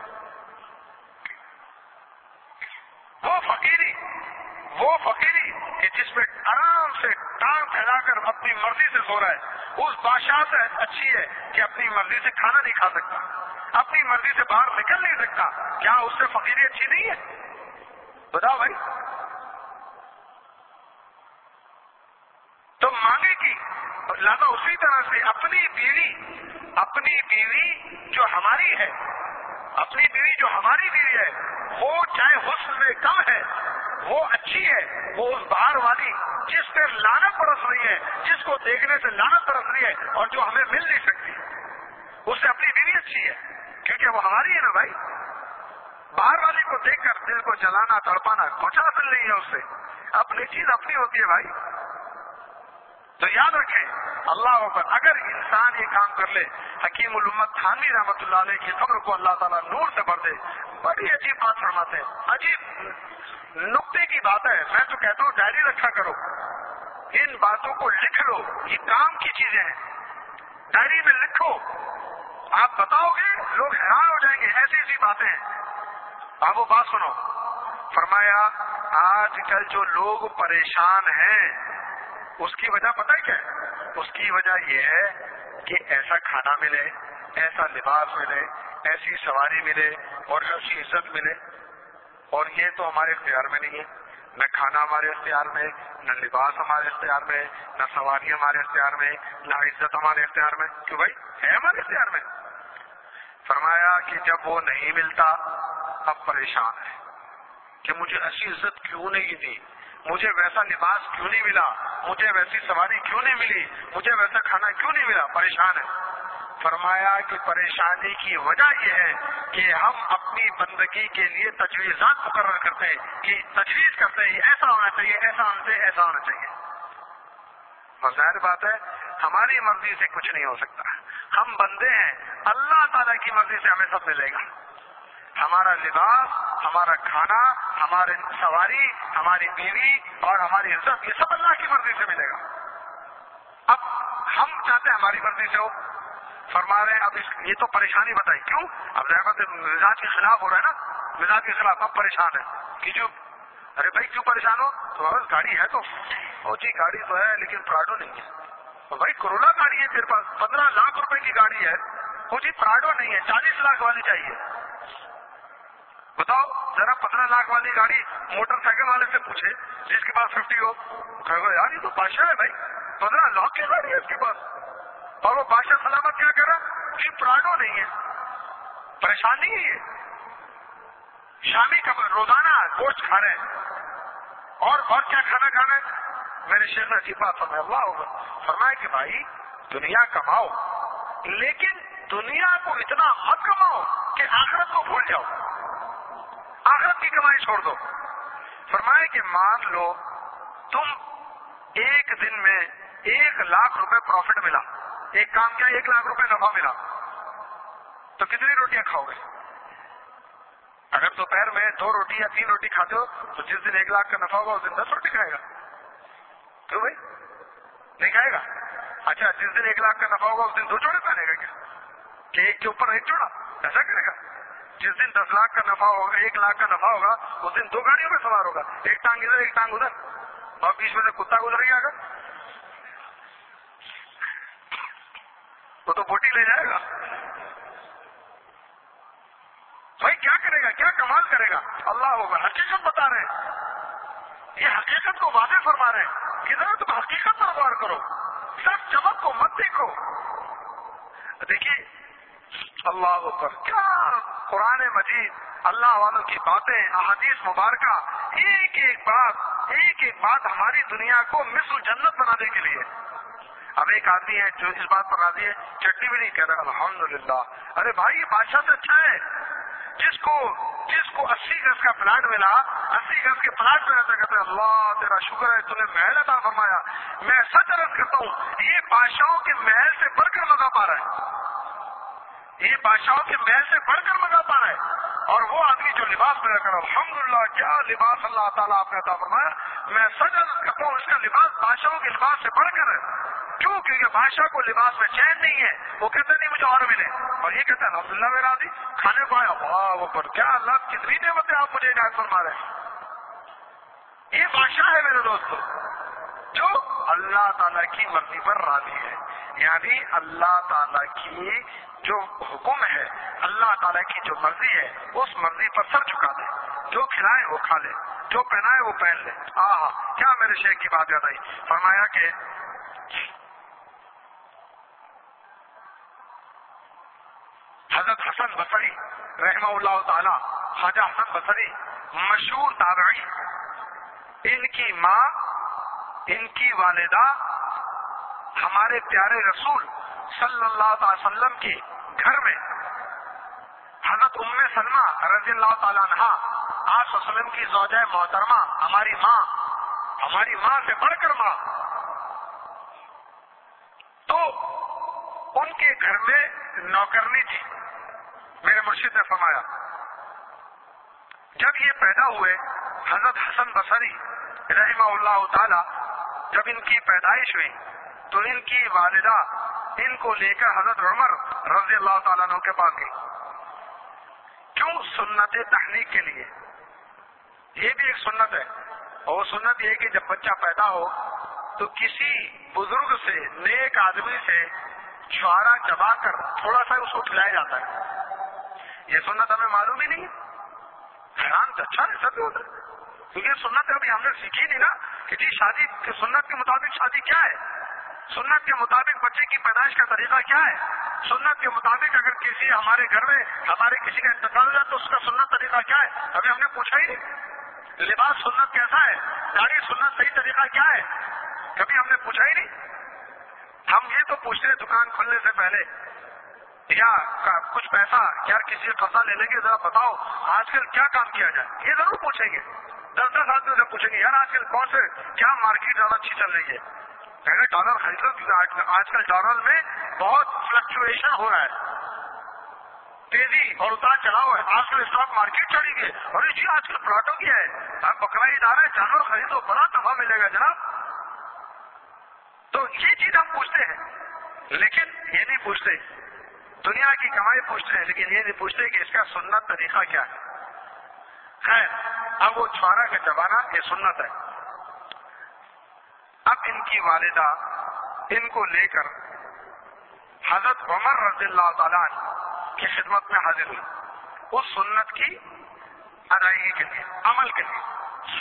وہ فقیری کہ جس میں آرام سے ٹانگ پھیلا کر اپنی مرضی سے سو رہا ہے، اس بادشاہ سے اچھی ہے کہ اپنی مرضی سے کھانا نہیں کھا سکتا، اپنی مرضی سے باہر نکل نہیں سکتا. کیا اس سے فقیری اچھی نہیں ہے؟ بتاؤ بھائی. تو مانگے کی لہذا اسی طرح سے اپنی بیوی جو ہماری ہے، اپنی بیوی جو ہماری بیوی ہے وہ چاہے حسن میں کم ہے وہ اچھی ہے. وہ اس باہر والی جس پہ لعنت برس رہی ہے، جس کو دیکھنے سے لعنت برس رہی ہے اور جو ہمیں مل نہیں سکتی، اس سے اپنی بیوی اچھی ہے کیونکہ وہ ہماری ہے نا بھائی. باہر والی کو دیکھ کر دل کو جلانا تڑپانا کچھ حاصل نہیں ہے اس سے. اپنی چیز اپنی ہوتی ہے بھائی. تو یاد رکھیں اللہ اکبر. اگر انسان یہ کام کر لے، حکیم الامت تھانوی رحمۃ اللہ علیہ کی قبر کو اللہ تعالیٰ نور سے بھر دے. بڑی عجیب بات فرماتے ہیں، عجیب نقطے کی بات ہے. میں تو کہتا ہوں ڈائری رکھا کرو، ان باتوں کو لکھ لو، یہ کام کی چیزیں ہیں. ڈائری میں لکھو، آپ بتاؤ گے لوگ حیران ہو جائیں گے. ایسی ایسی باتیں ہیں. آپ وہ بات سنو، فرمایا آج کل جو لوگ پریشان ہیں اس کی وجہ پتہ ہے کیا ہے؟ اس کی وجہ یہ ہے کہ ایسا کھانا ملے، ایسا لباس ملے، ایسی سواری ملے اور ایسی عزت ملے، اور یہ تو ہمارے اختیار میں نہیں ہے. نہ کھانا ہمارے اختیار میں، نہ لباس ہمارے اختیار میں، نہ سواری ہمارے اختیار میں، نہ عزت ہمارے اختیار میں. کیوں بھائی؟ ہے ہمارے اختیار میں. فرمایا کہ جب وہ نہیں ملتا اب پریشان ہے کہ مجھے ایسی عزت کیوں نہیں دی، مجھے ویسا لباس کیوں نہیں ملا، مجھے ویسی سواری کیوں نہیں ملی، مجھے ویسا کھانا کیوں نہیں ملا. پریشان ہے. فرمایا کہ پریشانی کی وجہ یہ ہے کہ ہم اپنی بندگی کے لیے تجویزات مقرر کرتے ہیں، کہ تجویز کرتے ہیں ایسا ہونا چاہیے، ایسا ہونا چاہیے، ایسا ہونا چاہیے. اور ظاہر بات ہے ہماری مرضی سے کچھ نہیں ہو سکتا. ہم بندے ہیں، اللہ تعالیٰ کی مرضی سے ہمیں سب ملے گا. ہمارا لباس، ہمارا کھانا، ہماری سواری، ہماری بیوی اور ہماری عزت، یہ سب اللہ کی مرضی سے ملے گا. اب ہم چاہتے ہیں ہماری مرضی سے ہو. فرما رہے ہیں اب یہ تو پریشانی بتائی کیوں؟ اب ظاہر مزاج کے خلاف ہو رہا ہے نا، مزاج کے خلاف. اب پریشان ہے کہ جو ارے بھائی کیوں پریشان ہو؟ تو بس گاڑی ہے تو جی گاڑی تو ہے لیکن پراڈو نہیں ہے. بھائی کرولا گاڑی ہے تیرے پاس، 15 لاکھ روپے کی گاڑی ہے، جی پراڈو نہیں ہے، 40 لاکھ والی چاہیے. بتاؤ ذرا 15 لاکھ والی گاڑی موٹر سائیکل والے سے پوچھے جس کے پاس 50 ہو، کہے گا یار یہ تو بادشاہ ہے بھائی، 15 لاکھ کی گاڑی ہے اس کے پاس. اور وہ بادشاہ سلامت کیا کر رہا کہ پراڈو نہیں ہے. پریشانی ہے یہ. شامی کا روزانہ گوشت کھا رہے ہیں اور کیا کھانا کھانا ہے. میرے شیخ نے عجیب بات فرمایا، اللہ ہوگا، فرمایا کہ بھائی دنیا کماؤ لیکن دنیا کو اتنا مت کماؤ کہ آخرت کو بھول جاؤ، آخرت کی کمائی چھوڑ دو. فرمایا کہ مان لو تم ایک دن میں 1 لاکھ روپے پروفٹ ملا، ایک کام کیا 1 لاکھ روپے نفع ملا، تو کتنی روٹیاں کھاؤ گے؟ اگر دوپہر میں 2 روٹی یا 3 روٹی کھاتے ہو تو جس دن 1 لاکھ کا نفع ہوگا اس دن 10 روٹی کھائے گا. کیوں بھائی؟ نہیں کھائے گا. اچھا جس دن 1 لاکھ کا نفع ہوگا اس دن 2 جوڑے پہنے گا کیا؟ کہ ایک کے اوپر ایک جوڑا ایسا کرے گا؟ جس دن 10 لاکھ کا نفع ہوگا، 1 لاکھ کا نفع ہوگا، اس دن 2 گاڑیوں میں سوار ہوگا، ایک ٹانگ ادھر ایک ٹانگ ادھر، اور بیچ میں سے کتا گزرے گا اگر وہ تو بوٹی لے جائے گا. بھائی کیا کرے گا، کیا کمال کرے گا؟ اللہ ہوگا. حقیقت بتا رہے ہیں، یہ حقیقت کو واضح فرما رہے ہیں کہ ذرا تم حقیقت پر غور کرو، صرف چمک کو مت دیکھو. دیکھیے اللہ اکبر، کیا قرآن مجید، اللہ والوں کی باتیں، احادیث مبارکہ، ایک ایک بات ہماری دنیا کو مثل جنت بنانے کے لیے. اب ایک آدمی ہے جو اس بات پر راضی ہے، چٹنی بھی نہیں کہہ رہا الحمدللہ. ارے بھائی یہ بادشاہ سے اچھا ہے جس کو 80 گز کا پلاٹ ملا، 80 گز کے پلاٹ میں ایسا کہتے ہیں اللہ تیرا شکر ہے تو نے محل عطا فرمایا. میں سچ عرض کرتا ہوں یہ بادشاہوں کے محل سے بڑھ کر مزہ پا رہا ہے، یہ بادشاہوں کے محل سے بڑھ کر مزہ پا رہا ہے. اور وہ آدمی جو لباس میں رکھ رہا ہے الحمدللہ، کیا لباس اللہ تعالیٰ آپ نے عطا فرمایا. میں سچ عرض کرتا ہوں اس کا لباس بادشاہوں کے لباس سے بڑھ کر ہے. کیوں؟ کیونکہ بادشاہ کو لباس میں چین نہیں ہے، وہ کہتے نہیں مجھے اور ملے، اور یہ کہتا ہے الحمدللہ میرا آدمی کھانے کو آیا. واہ وہ پر کیا اللہ کتنی نعمتیں آپ مجھے عنایت فرما رہے ہیں. یہ بادشاہ ہے میرے دوستو جو اللہ تعالیٰ کی مرضی پر راضی ہے. یعنی اللہ تعالیٰ کی جو حکم ہے، اللہ تعالیٰ کی جو مرضی ہے اس مرضی پر سر جھکا دے. جو کھلائے وہ کھا لے، جو پہنائے وہ پہن لے. آہا کیا میرے شیخ کی بات یاد آئی. فرمایا کہ حضرت حسن بصری رحمہ اللہ تعالی، خواجہ حسن بصری مشہور تابعی، ان کی ماں، ان کی والدہ ہمارے پیارے رسول صلی اللہ تعالی وسلم کے گھر میں حضرت ام سلمہ رضی اللہ تعالیٰ عنہ، آپ صلی اللہ علیہ وسلم کی زوجہ محترمہ، ہماری ماں سے بڑھ کر ماں. تو ان کے گھر میں نوکرنی تھی. میرے مرشد نے فرمایا جب یہ پیدا ہوئے حضرت حسن بصری رحمہ اللہ تعالی، جب ان کی پیدائش ہوئی تو ان کی والدہ ان کو لے کر حضرت عمر رضی اللہ تعالیٰ عنہ کے پاس گئی. کیوں؟ سنت تحنیک کے لیے. یہ بھی ایک سنت ہے، اور سنت یہ کہ جب بچہ پیدا ہو تو کسی بزرگ سے، نیک آدمی سے چھوارا چبا کر تھوڑا سا اس کو کھلایا جاتا ہے. یہ سنت ہمیں معلوم ہی نہیں ہے. حیران اچھا ایسا بھی ہوتا ہے. کیونکہ سنت ابھی ہم نے سیکھی نہیں نا کہ جی شادی سنت کے مطابق شادی کیا ہے، سنت کے مطابق بچے کی پیدائش کا طریقہ کیا ہے، سنت کے مطابق اگر کسی ہمارے گھر میں ہمارے کسی کا انتقال ہوا تو اس کا سنت طریقہ کیا ہے، ابھی ہم نے پوچھا ہی نہیں۔ لباس سنت کیسا ہے، داڑھی سنت صحیح طریقہ کیا ہے، کبھی ہم نے پوچھا ہی نہیں۔ ہم یہ تو پوچھتے ہیں دکان کھلنے سے پہلے یا کچھ پیسہ کیا کسی کا قبضہ لے لیں گے، ذرا بتاؤ آج کل کیا کام کیا جائے، یہ ضرور پوچھیں گے۔ 10 آدمی سے پوچھیں گے یار آج کل کون سے کیا مارکیٹ زیادہ اچھی چل رہی ہے، پہلے ڈالر خرید لو کیونکہ آج کل ڈالر میں بہت فلکچویشن ہو رہا ہے، تیزی اور اتار چڑھاؤ ہے۔ آج کل اسٹاک مارکیٹ چڑھی گئی اور جی آج کل پلاٹوں کی ہے، آپ بکرا عید آ رہا ہے جانور خریدو بڑا نفع ملے گا جناب۔ تو یہ چیز ہم پوچھتے ہیں لیکن یہ نہیں پوچھتے، دنیا کی کمائی پوچھتے ہیں لیکن یہ نہیں پوچھتے کہ اس کا سنت طریقہ کیا ہے۔ خیر اب وہ چھوارا کا زمانہ یہ سنت ہے۔ اب ان کی والدہ ان کو لے کر حضرت عمر رضی اللہ تعالیٰ عنہ کی خدمت میں حاضر ہوئی اس سنت کی ادائیگی کے لیے، عمل کے لیے۔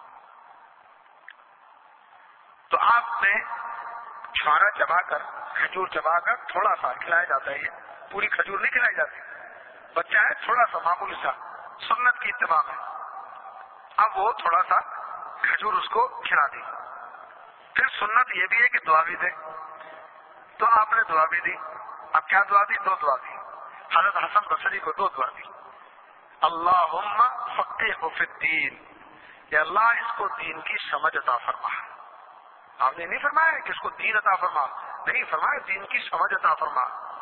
تو آپ نے چھوارا چبا کر کھجور چبا کر تھوڑا سا کھلایا جاتا ہے، یہ پوری کھجور نہیں کھلائی جاتی، بچہ ہے تھوڑا سا معمولی سا، سنت کی اتباع ہے۔ اب وہ تھوڑا سا کھجور اس کو کھلا دی، پھر سنت یہ بھی ہے کہ دعا بھی دے، تو آپ نے دعا بھی دی۔ اب کیا دعا دی؟ 2 دعا دی۔ حضرت حسن بصری کو 2 دعا دی، اللہم فقہہ فی الدین، کہ اللہ اس کو دین کی سمجھ عطا فرما۔ آپ نے نہیں فرمایا کہ اس کو دین عطا فرما، نہیں فرمایا دین کی سمجھ عطا فرما۔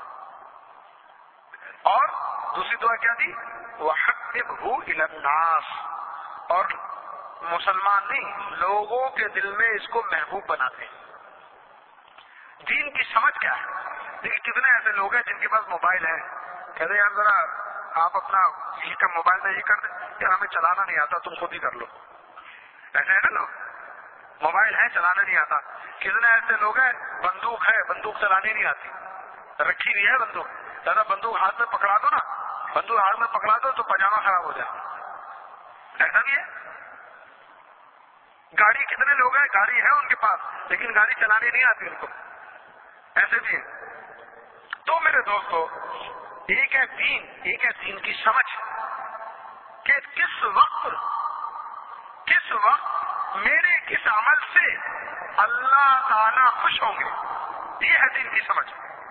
اور دوسری دعا کیا دی؟ وحببہ الی الناس، اور مسلمان نہیں لوگوں کے دل میں اس کو محبوب بناتے۔ دین کی سمجھ کیا ہے؟ دیکھیں کتنے ایسے لوگ ہیں جن کے پاس موبائل ہے، کہتے ہیں یار ذرا آپ اپنا یہ کا موبائل میں یہ کر دیں، یار ہمیں چلانا نہیں آتا تم خود ہی کر لو، ایسے ہے نا لوگ، موبائل ہے چلانا نہیں آتا۔ کتنے ایسے لوگ ہیں بندوق ہے بندوق چلانی نہیں آتی، رکھی ہوئی ہے بندوق، زیادہ بندوق ہاتھ میں پکڑا دو نا، بندوق ہاتھ میں پکڑا دو تو پاجامہ خراب ہو جائے، ایسا بھی ہے۔ گاڑی کتنے لوگ ہیں گاڑی ہے ان کے پاس لیکن گاڑی چلانی نہیں آتی ان کو، ایسے بھی ہے۔ تو میرے دوستو ایک ہے دین، ایک ہے دین کی سمجھ کہ کس وقت میرے کس عمل سے اللہ تعالی خوش ہوں گے، یہ ہے دین کی سمجھ۔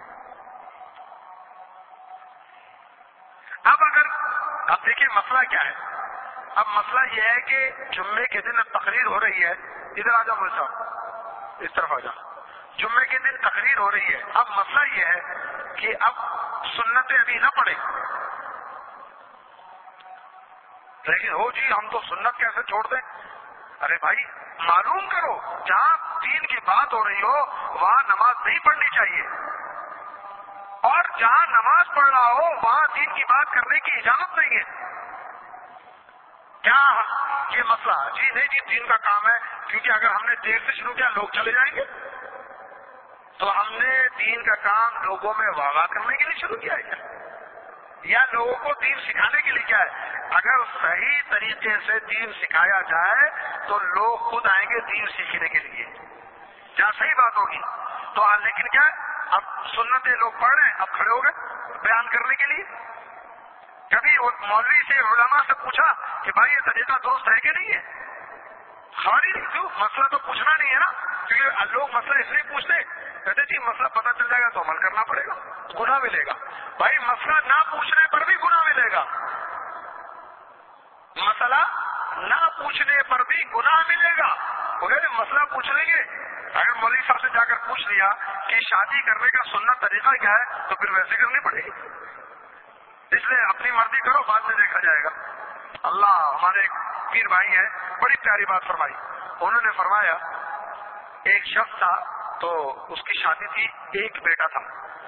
اب دیکھیں مسئلہ کیا ہے، اب مسئلہ یہ ہے کہ جمعے کے دن تقریر ہو رہی ہے، ادھر آ جاؤ مول صاحب اس طرف آ جاؤ، جمعے کے دن تقریر ہو رہی ہے۔ اب مسئلہ یہ ہے کہ اب سنتیں ابھی نہ پڑھیں، لیکن ہو جی ہم تو سنت کیسے چھوڑ دیں؟ ارے بھائی معلوم کرو، جہاں دین کی بات ہو رہی ہو وہاں نماز نہیں پڑھنی چاہیے، اور جہاں نماز پڑھ رہا ہو وہاں دین کی بات کرنے کی اجازت نہیں ہے۔ کیا یہ مسئلہ جی نہیں جی دین کا کام ہے، کیونکہ اگر ہم نے دیر سے شروع کیا لوگ چلے جائیں گے، تو ہم نے دین کا کام لوگوں میں واغ کرنے کے لیے شروع کیا ہے یا لوگوں کو دین سکھانے کے لیے کیا ہے؟ اگر صحیح طریقے سے دین سکھایا جائے تو لوگ خود آئیں گے دین سیکھنے کے لیے، جہاں صحیح بات ہوگی تو۔ لیکن کیا اب سنتیں لوگ پڑھ رہے ہیں، اب کھڑے ہو گئے بیان کرنے کے لیے۔ کبھی مولوی سے علماء سے پوچھا کہ بھائی یہ طریقہ درست ہے کہ نہیں ہے؟ خبر ہی نہیں، کیوں؟ مسئلہ تو پوچھنا نہیں ہے نا، کیونکہ لوگ مسئلہ اس لیے پوچھتے کہتے جی مسئلہ پتہ چل جائے گا تو عمل کرنا پڑے گا، گناہ ملے گا۔ بھائی مسئلہ نہ پوچھنے پر بھی گناہ ملے گا، مسئلہ نہ پوچھنے پر بھی گناہ ملے گا۔ وہ کہتے مسئلہ پوچھ لیں گے، اگر مولوی صاحب سے جا کر پوچھ لیا کہ شادی کرنے کا سنت طریقہ کیا ہے تو پھر ویسے کرنی پڑے گی، اس لیے اپنی مرضی کرو بعد میں دیکھا جائے گا۔ اللہ ہمارے ایک پیر بھائی ہیں بڑی پیاری بات فرمائی، انہوں نے فرمایا ایک شخص تھا تو اس کی شادی تھی، ایک بیٹا تھا،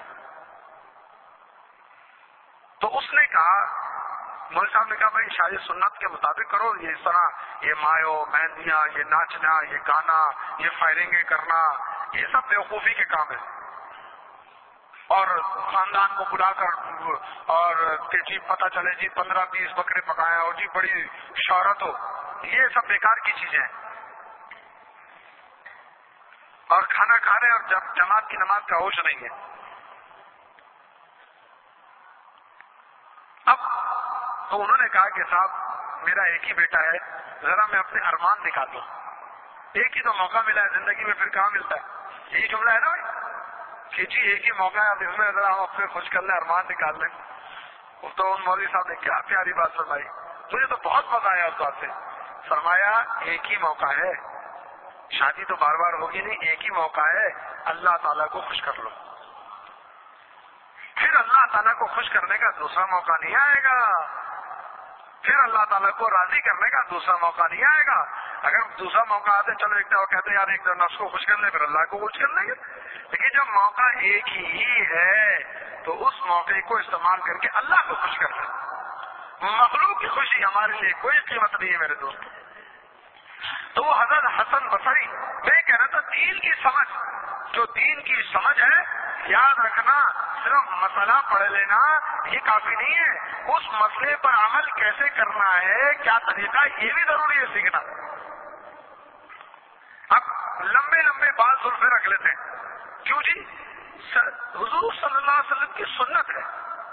تو اس نے کہا مولوی صاحب نے کہا بھائی شادی سنت کے مطابق کرو، یہ اس طرح یہ مایو مہندیاں یہ ناچنا یہ گانا یہ فائرنگیں کرنا یہ سب بیوقوفی کے کام ہے، اور خاندان کو بلا کر اور کہ جی پتہ چلے جی 15-20 بکرے پکائے اور جی بڑی شہرت ہو، یہ سب بیکار کی چیزیں ہیں. اور کھانا کھا رہے ہیں اور جب جماعت کی نماز کا ہوش نہیں ہے. اب تو انہوں نے کہا کہ صاحب میرا ایک ہی بیٹا ہے, ذرا میں اپنے ارمان نکال دوں. ایک ہی تو موقع ملا ہے زندگی میں, پھر کہاں ملتا ہے. یہی جملہ ہے نا بھائی کہ جی ایک ہی موقع ہے, اب اس میں ذرا ہم اپنے خوش کر لیں, ارمان نکال لیں. تو ان مولوی صاحب نے کیا پیاری بات فرمائی, مجھے تو بہت مزہ آیا اس بات سے. فرمایا ایک ہی موقع ہے, شادی تو بار بار ہوگی نہیں, ایک ہی موقع ہے, اللہ تعالیٰ کو خوش کر لو. پھر اللہ تعالیٰ کو خوش کرنے کا دوسرا موقع نہیں آئے گا, پھر اللہ تعالیٰ کو راضی کرنے کا دوسرا موقع نہیں آئے گا. اگر دوسرا موقع آتے چلو ایک دفعہ کہتے یار ایک دفعہ نفس کو خوش کر لیں, پھر اللہ کو خوش کر لیں گے. لیکن جب موقع ایک ہی ہے تو اس موقع کو استعمال کر کے اللہ کو خوش کر لیں. مخلوق کی خوشی ہمارے لیے کوئی قیمت نہیں ہے میرے دوست. تو وہ حضرت حسن بصری, میں کہہ رہا تھا دین کی سمجھ, جو دین کی سمجھ ہے, یاد رکھنا صرف مسئلہ پڑھ لینا یہ کافی نہیں ہے, اس مسئلے پر عمل کیسے کرنا ہے, کیا طریقہ, یہ بھی ضروری ہے سیکھنا. اب لمبے لمبے بال زلفے رکھ لیتے ہیں, کیوں جی؟ حضور صلی اللہ علیہ وسلم کی سنت ہے.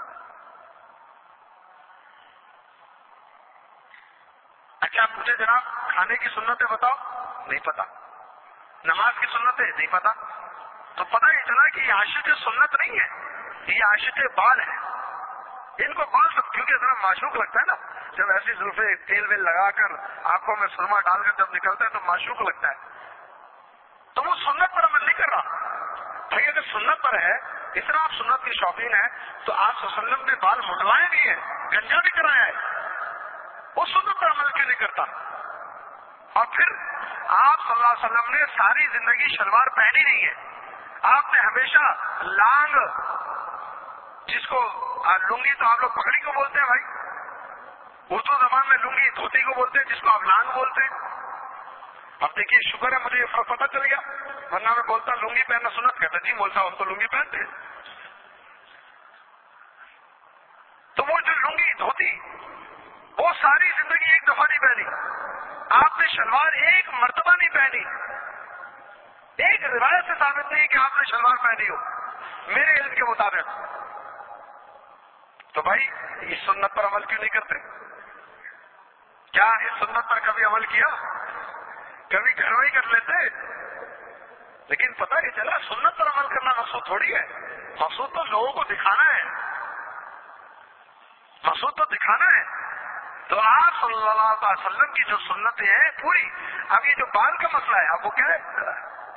اچھا مجھے جناب کھانے کی سنتیں بتاؤ, نہیں پتا. نماز کی سنتیں نہیں پتا. تو پتہ ہی چلا کہ یہ عاشق سنت نہیں ہے, یہ عاشق بال ہے. ان کو بال سب کیونکہ ذرا معشوق لگتا ہے نا, جب ایسی زلفے تیل ویل لگا کر آنکھوں میں سرما ڈال کر جب نکلتا ہے تو معشوق لگتا ہے. تو وہ سنت پر عمل نہیں کر رہا. بھائی اگر سنت پر ہے, اس طرح آپ سنت کی شوقین ہے, تو آپ صلی اللہ علیہ وسلم نے بال مڈوائے بھی ہیں, گنجا بھی کرایا ہے, وہ سنت پر عمل کیوں نہیں کرتا؟ اور پھر آپ صلی اللہ علیہ وسلم نے ساری زندگی شلوار پہنی نہیں ہے. آپ نے ہمیشہ لانگ, جس کو لنگی تو آپ لوگ پگڑی کو بولتے ہیں بھائی, اردو زبان میں لنگی دھوتی کو بولتے ہیں, جس کو آپ لانگ بولتے ہیں. اب دیکھیے شکر ہے مجھے یہ پتہ چل گیا, ورنہ میں بولتا لنگی پہننا سنت, کہتا جی مول صاحب ہم تو لنگی پہنتے ہیں. تو وہ جو لنگی دھوتی وہ ساری زندگی ایک دفعہ نہیں پہنی. آپ نے شلوار ایک مرتبہ نہیں پہنی. ایک روایت سے ثابت نہیں کہ آپ نے شلوار پہنی ہو میرے علم کے مطابق. تو بھائی اس سنت پر عمل کیوں نہیں کرتے؟ کیا اس سنت پر کبھی عمل کیا؟ کبھی گھر میں ہی کر لیتے. لیکن پتہ نہیں چلا سنت پر عمل کرنا مقصود تھوڑی ہے. مقصود تو لوگوں کو دکھانا ہے, مقصود تو دکھانا ہے. تو آپ صلی اللہ علیہ وسلم کی جو سنتیں ہیں پوری. اب یہ جو بال کا مسئلہ ہے, اب وہ کیا ہے,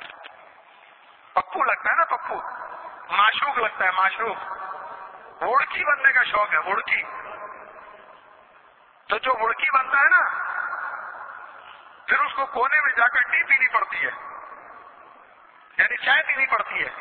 پپو لگتا ہے نا, پپو معشوق لگتا ہے, معشوق, وڑکی بننے کا شوق ہے, وڑکی. تو جو وڑکی بنتا ہے نا, پھر اس کو کونے میں جا کر ٹی پینی پڑتی ہے, یعنی چائے پینی پڑتی ہے.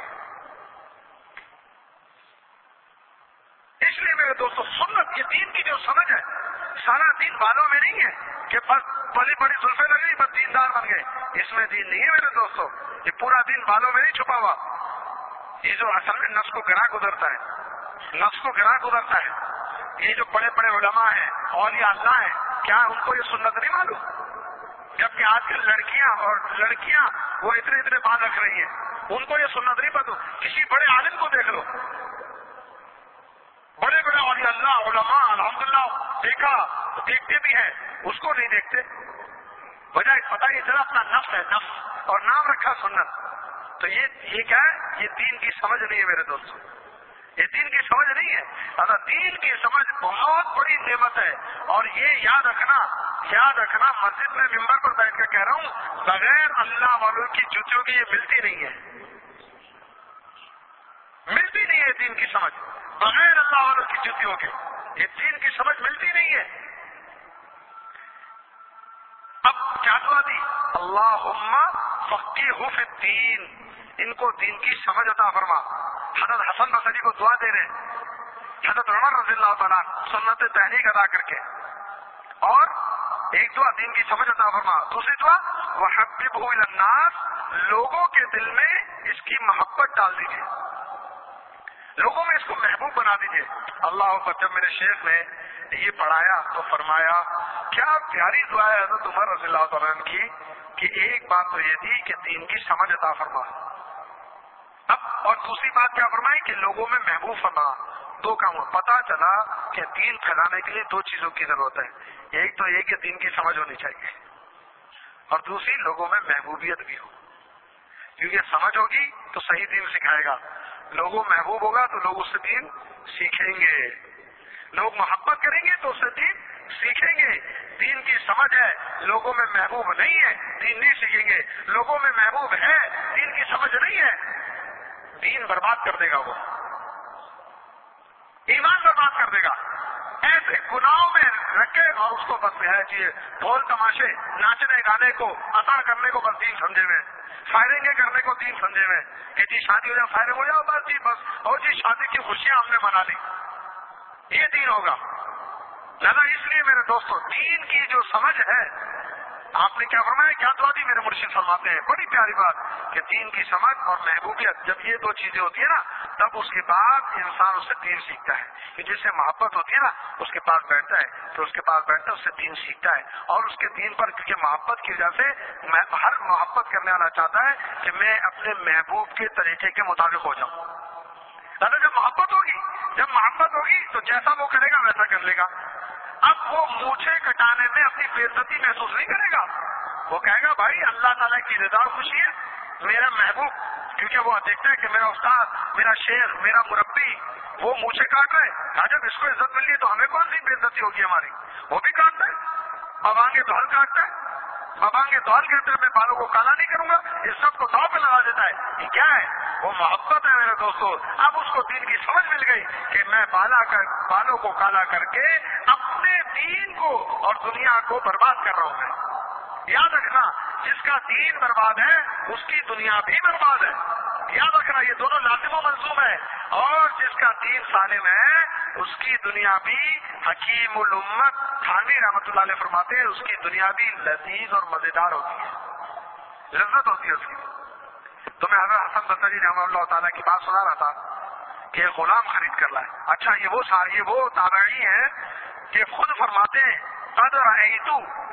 اس لیے میرے دوستوں سنت, یہ دین کی جو سمجھ ہے, سارا دین بالوں میں نہیں ہے کہ بس بڑی بڑی زلفیں لگ گئی بس دیندار بن گئے. اس میں دین نہیں ہے میرے دوستوں. یہ پورا دین بالوں میں نہیں چھپا ہوا. یہ جو اصل میں نفس کو گرا گزرتا ہے, نفس کو گرا گزرتا ہے. یہ جو بڑے بڑے علماء ہیں, اولیاء اللہ ہیں, کیا ان کو یہ سنت نہیں معلوم؟ جبکہ آج کل لڑکیاں وہ اتنے اتنے بال رکھ رہی ہیں, ان کو یہ سنت نہیں پتا. کسی بڑے عالم کو دیکھ لو, بڑے بڑے اولیاء اللہ علماء الحمدللہ دیکھتے بھی ہیں, اس کو نہیں دیکھتے. وجہ پتہ یہ چلا اپنا نفس ہے, نفس, اور نام رکھا سنت. تو یہ کیا ہے, یہ دین کی سمجھ نہیں ہے میرے دوستوں, یہ دین کی سمجھ نہیں ہے. اگر دین کی سمجھ بہت بڑی نعمت ہے. اور یہ یاد رکھنا مسجد میں ممبر پر بیٹھ کر کہہ رہا ہوں, بغیر اللہ والوں کی جوتیوں کی یہ ملتی نہیں ہے, ملتی نہیں ہے دین کی سمجھ. بغیر اللہ والوں کی جوتیوں کے یہ دین کی سمجھ ملتی نہیں ہے. اب کیا دعا دی, اللہم فقہہ فی الدین, ان کو دین کی سمجھ عطا فرما. حضرت حسن بصری کو دعا دے رہے, حضرت عمر رضی اللہ تعالیٰ سنت تحریک ادا کر کے. اور ایک دعا دین کی سمجھ عطا فرما, دوسری دعا وحببہ الی الناس, لوگوں کے دل میں اس کی محبت ڈال دیجیے, لوگوں میں اس کو محبوب بنا دیجیے. اللہ اکبر. جب میرے شیخ نے یہ پڑھایا تو فرمایا کیا پیاری دعا ہے حضرت عمر رضی اللہ تعالیٰ عنہ کی کہ ایک بات تو یہ تھی کہ دین کی سمجھ عطا فرما، اب اور دوسری بات کیا فرمائی کہ لوگوں میں محبوب فرما۔ دو کام پتا چلا کہ دین پھیلانے کے لیے دو چیزوں کی ضرورت ہے، ایک تو یہ کہ دین کی سمجھ ہونی چاہیے اور دوسری لوگوں میں محبوبیت بھی ہو، کیونکہ سمجھ ہوگی تو صحیح دین سکھائے گا، لوگوں محبوب ہوگا تو لوگ اس سے دین سیکھیں گے، لوگ محبت کریں گے تو اس سے دین سیکھیں گے۔ دین کی سمجھ ہے، لوگوں میں محبوب نہیں ہے، دین نہیں سیکھیں گے، لوگوں میں محبوب ہے، دین کی سمجھ نہیں ہے، دین برباد کر دے گا، وہ ایمان برباد کر دے گا۔ ایسے گناہوں میں رکھے اور اس کو بس ہے ڈھول تماشے ناچنے گانے کو عطا کرنے کو بس دین سمجھے ہوئے، فائرنگیں کرنے کو دین سمجھے ہوئے کہ جی شادی ہو جائے فائرنگ ہو جاؤ بس جی بس، اور جی شادی کی خوشیاں ہم نے منا لی، یہ دین ہوگا۔ لہٰذا اس لیے میرے دوستو دین کی جو سمجھ ہے، آپ نے کیا فرمایا، کیا دعا دی میرے مرشد فرماتے ہیں، بڑی پیاری بات کہ دین کی سمجھ اور محبوبیت جب یہ دو چیزیں ہوتی ہیں نا تب اس کے بعد انسان اس سے دین سیکھتا ہے، کہ جس سے محبت ہوتی ہے نا اس کے پاس بیٹھتا ہے، تو اس کے پاس بیٹھتا ہے اس سے دین سیکھتا ہے، اور اس کے دین پر کیونکہ محبت کی وجہ سے ہر محبت کرنے والا چاہتا ہے کہ میں اپنے محبوب کے طریقے کے مطابق ہو جاؤں۔ دادا جب محبت ہوگی تو جیسا وہ کرے گا ویسا کر لے گا۔ اب وہ مونچھیں کٹانے میں اپنی بے عزتی محسوس نہیں کرے گا، وہ کہے گا بھائی اللہ تعالیٰ کی رضا اور خوشی ہے، میرا محبوب، کیونکہ وہ دیکھتا ہے کہ میرا استاد، میرا شیخ، میرا مربی وہ مونچھیں کاٹ رہے ہیں، جب اس کو عزت مل رہی تو ہمیں کون سی بے عزتی ہوگی ہماری، وہ بھی کاٹتا ہے، بابانگے دھول کاٹتا ہے، بابانگے دھول کہتے ہیں میں بالوں کو کالا نہیں کروں گا، اس سب کو داؤ پہ لگا دیتا ہے، یہ کیا ہے، وہ محبت ہے میرے دوستو۔ اب اس کو دین کی سمجھ مل گئی کہ میں بالوں کو کالا کر کے اپنے دین کو اور دنیا کو برباد کر رہا ہوں میں۔ یاد رکھنا جس کا دین برباد ہے اس کی دنیا بھی برباد ہے، یاد رکھنا یہ دونوں لازم و ملزوم ہے، اور جس کا دین سالم ہے اس کی دنیا بھی، حکیم الامت تھانوی رحمۃ اللہ علیہ فرماتے ہیں اس کی دنیا بھی لذیذ اور مزیدار ہوتی ہے، لذت ہوتی ہے اس کی۔ تو میں حضرت حسن بصری رحمہ اللہ تعالیٰ کی بات سنا رہا تھا کہ غلام خرید کر لائے۔ اچھا یہ وہ تابعی ہیں کہ خود فرماتے ہیں قد رأیت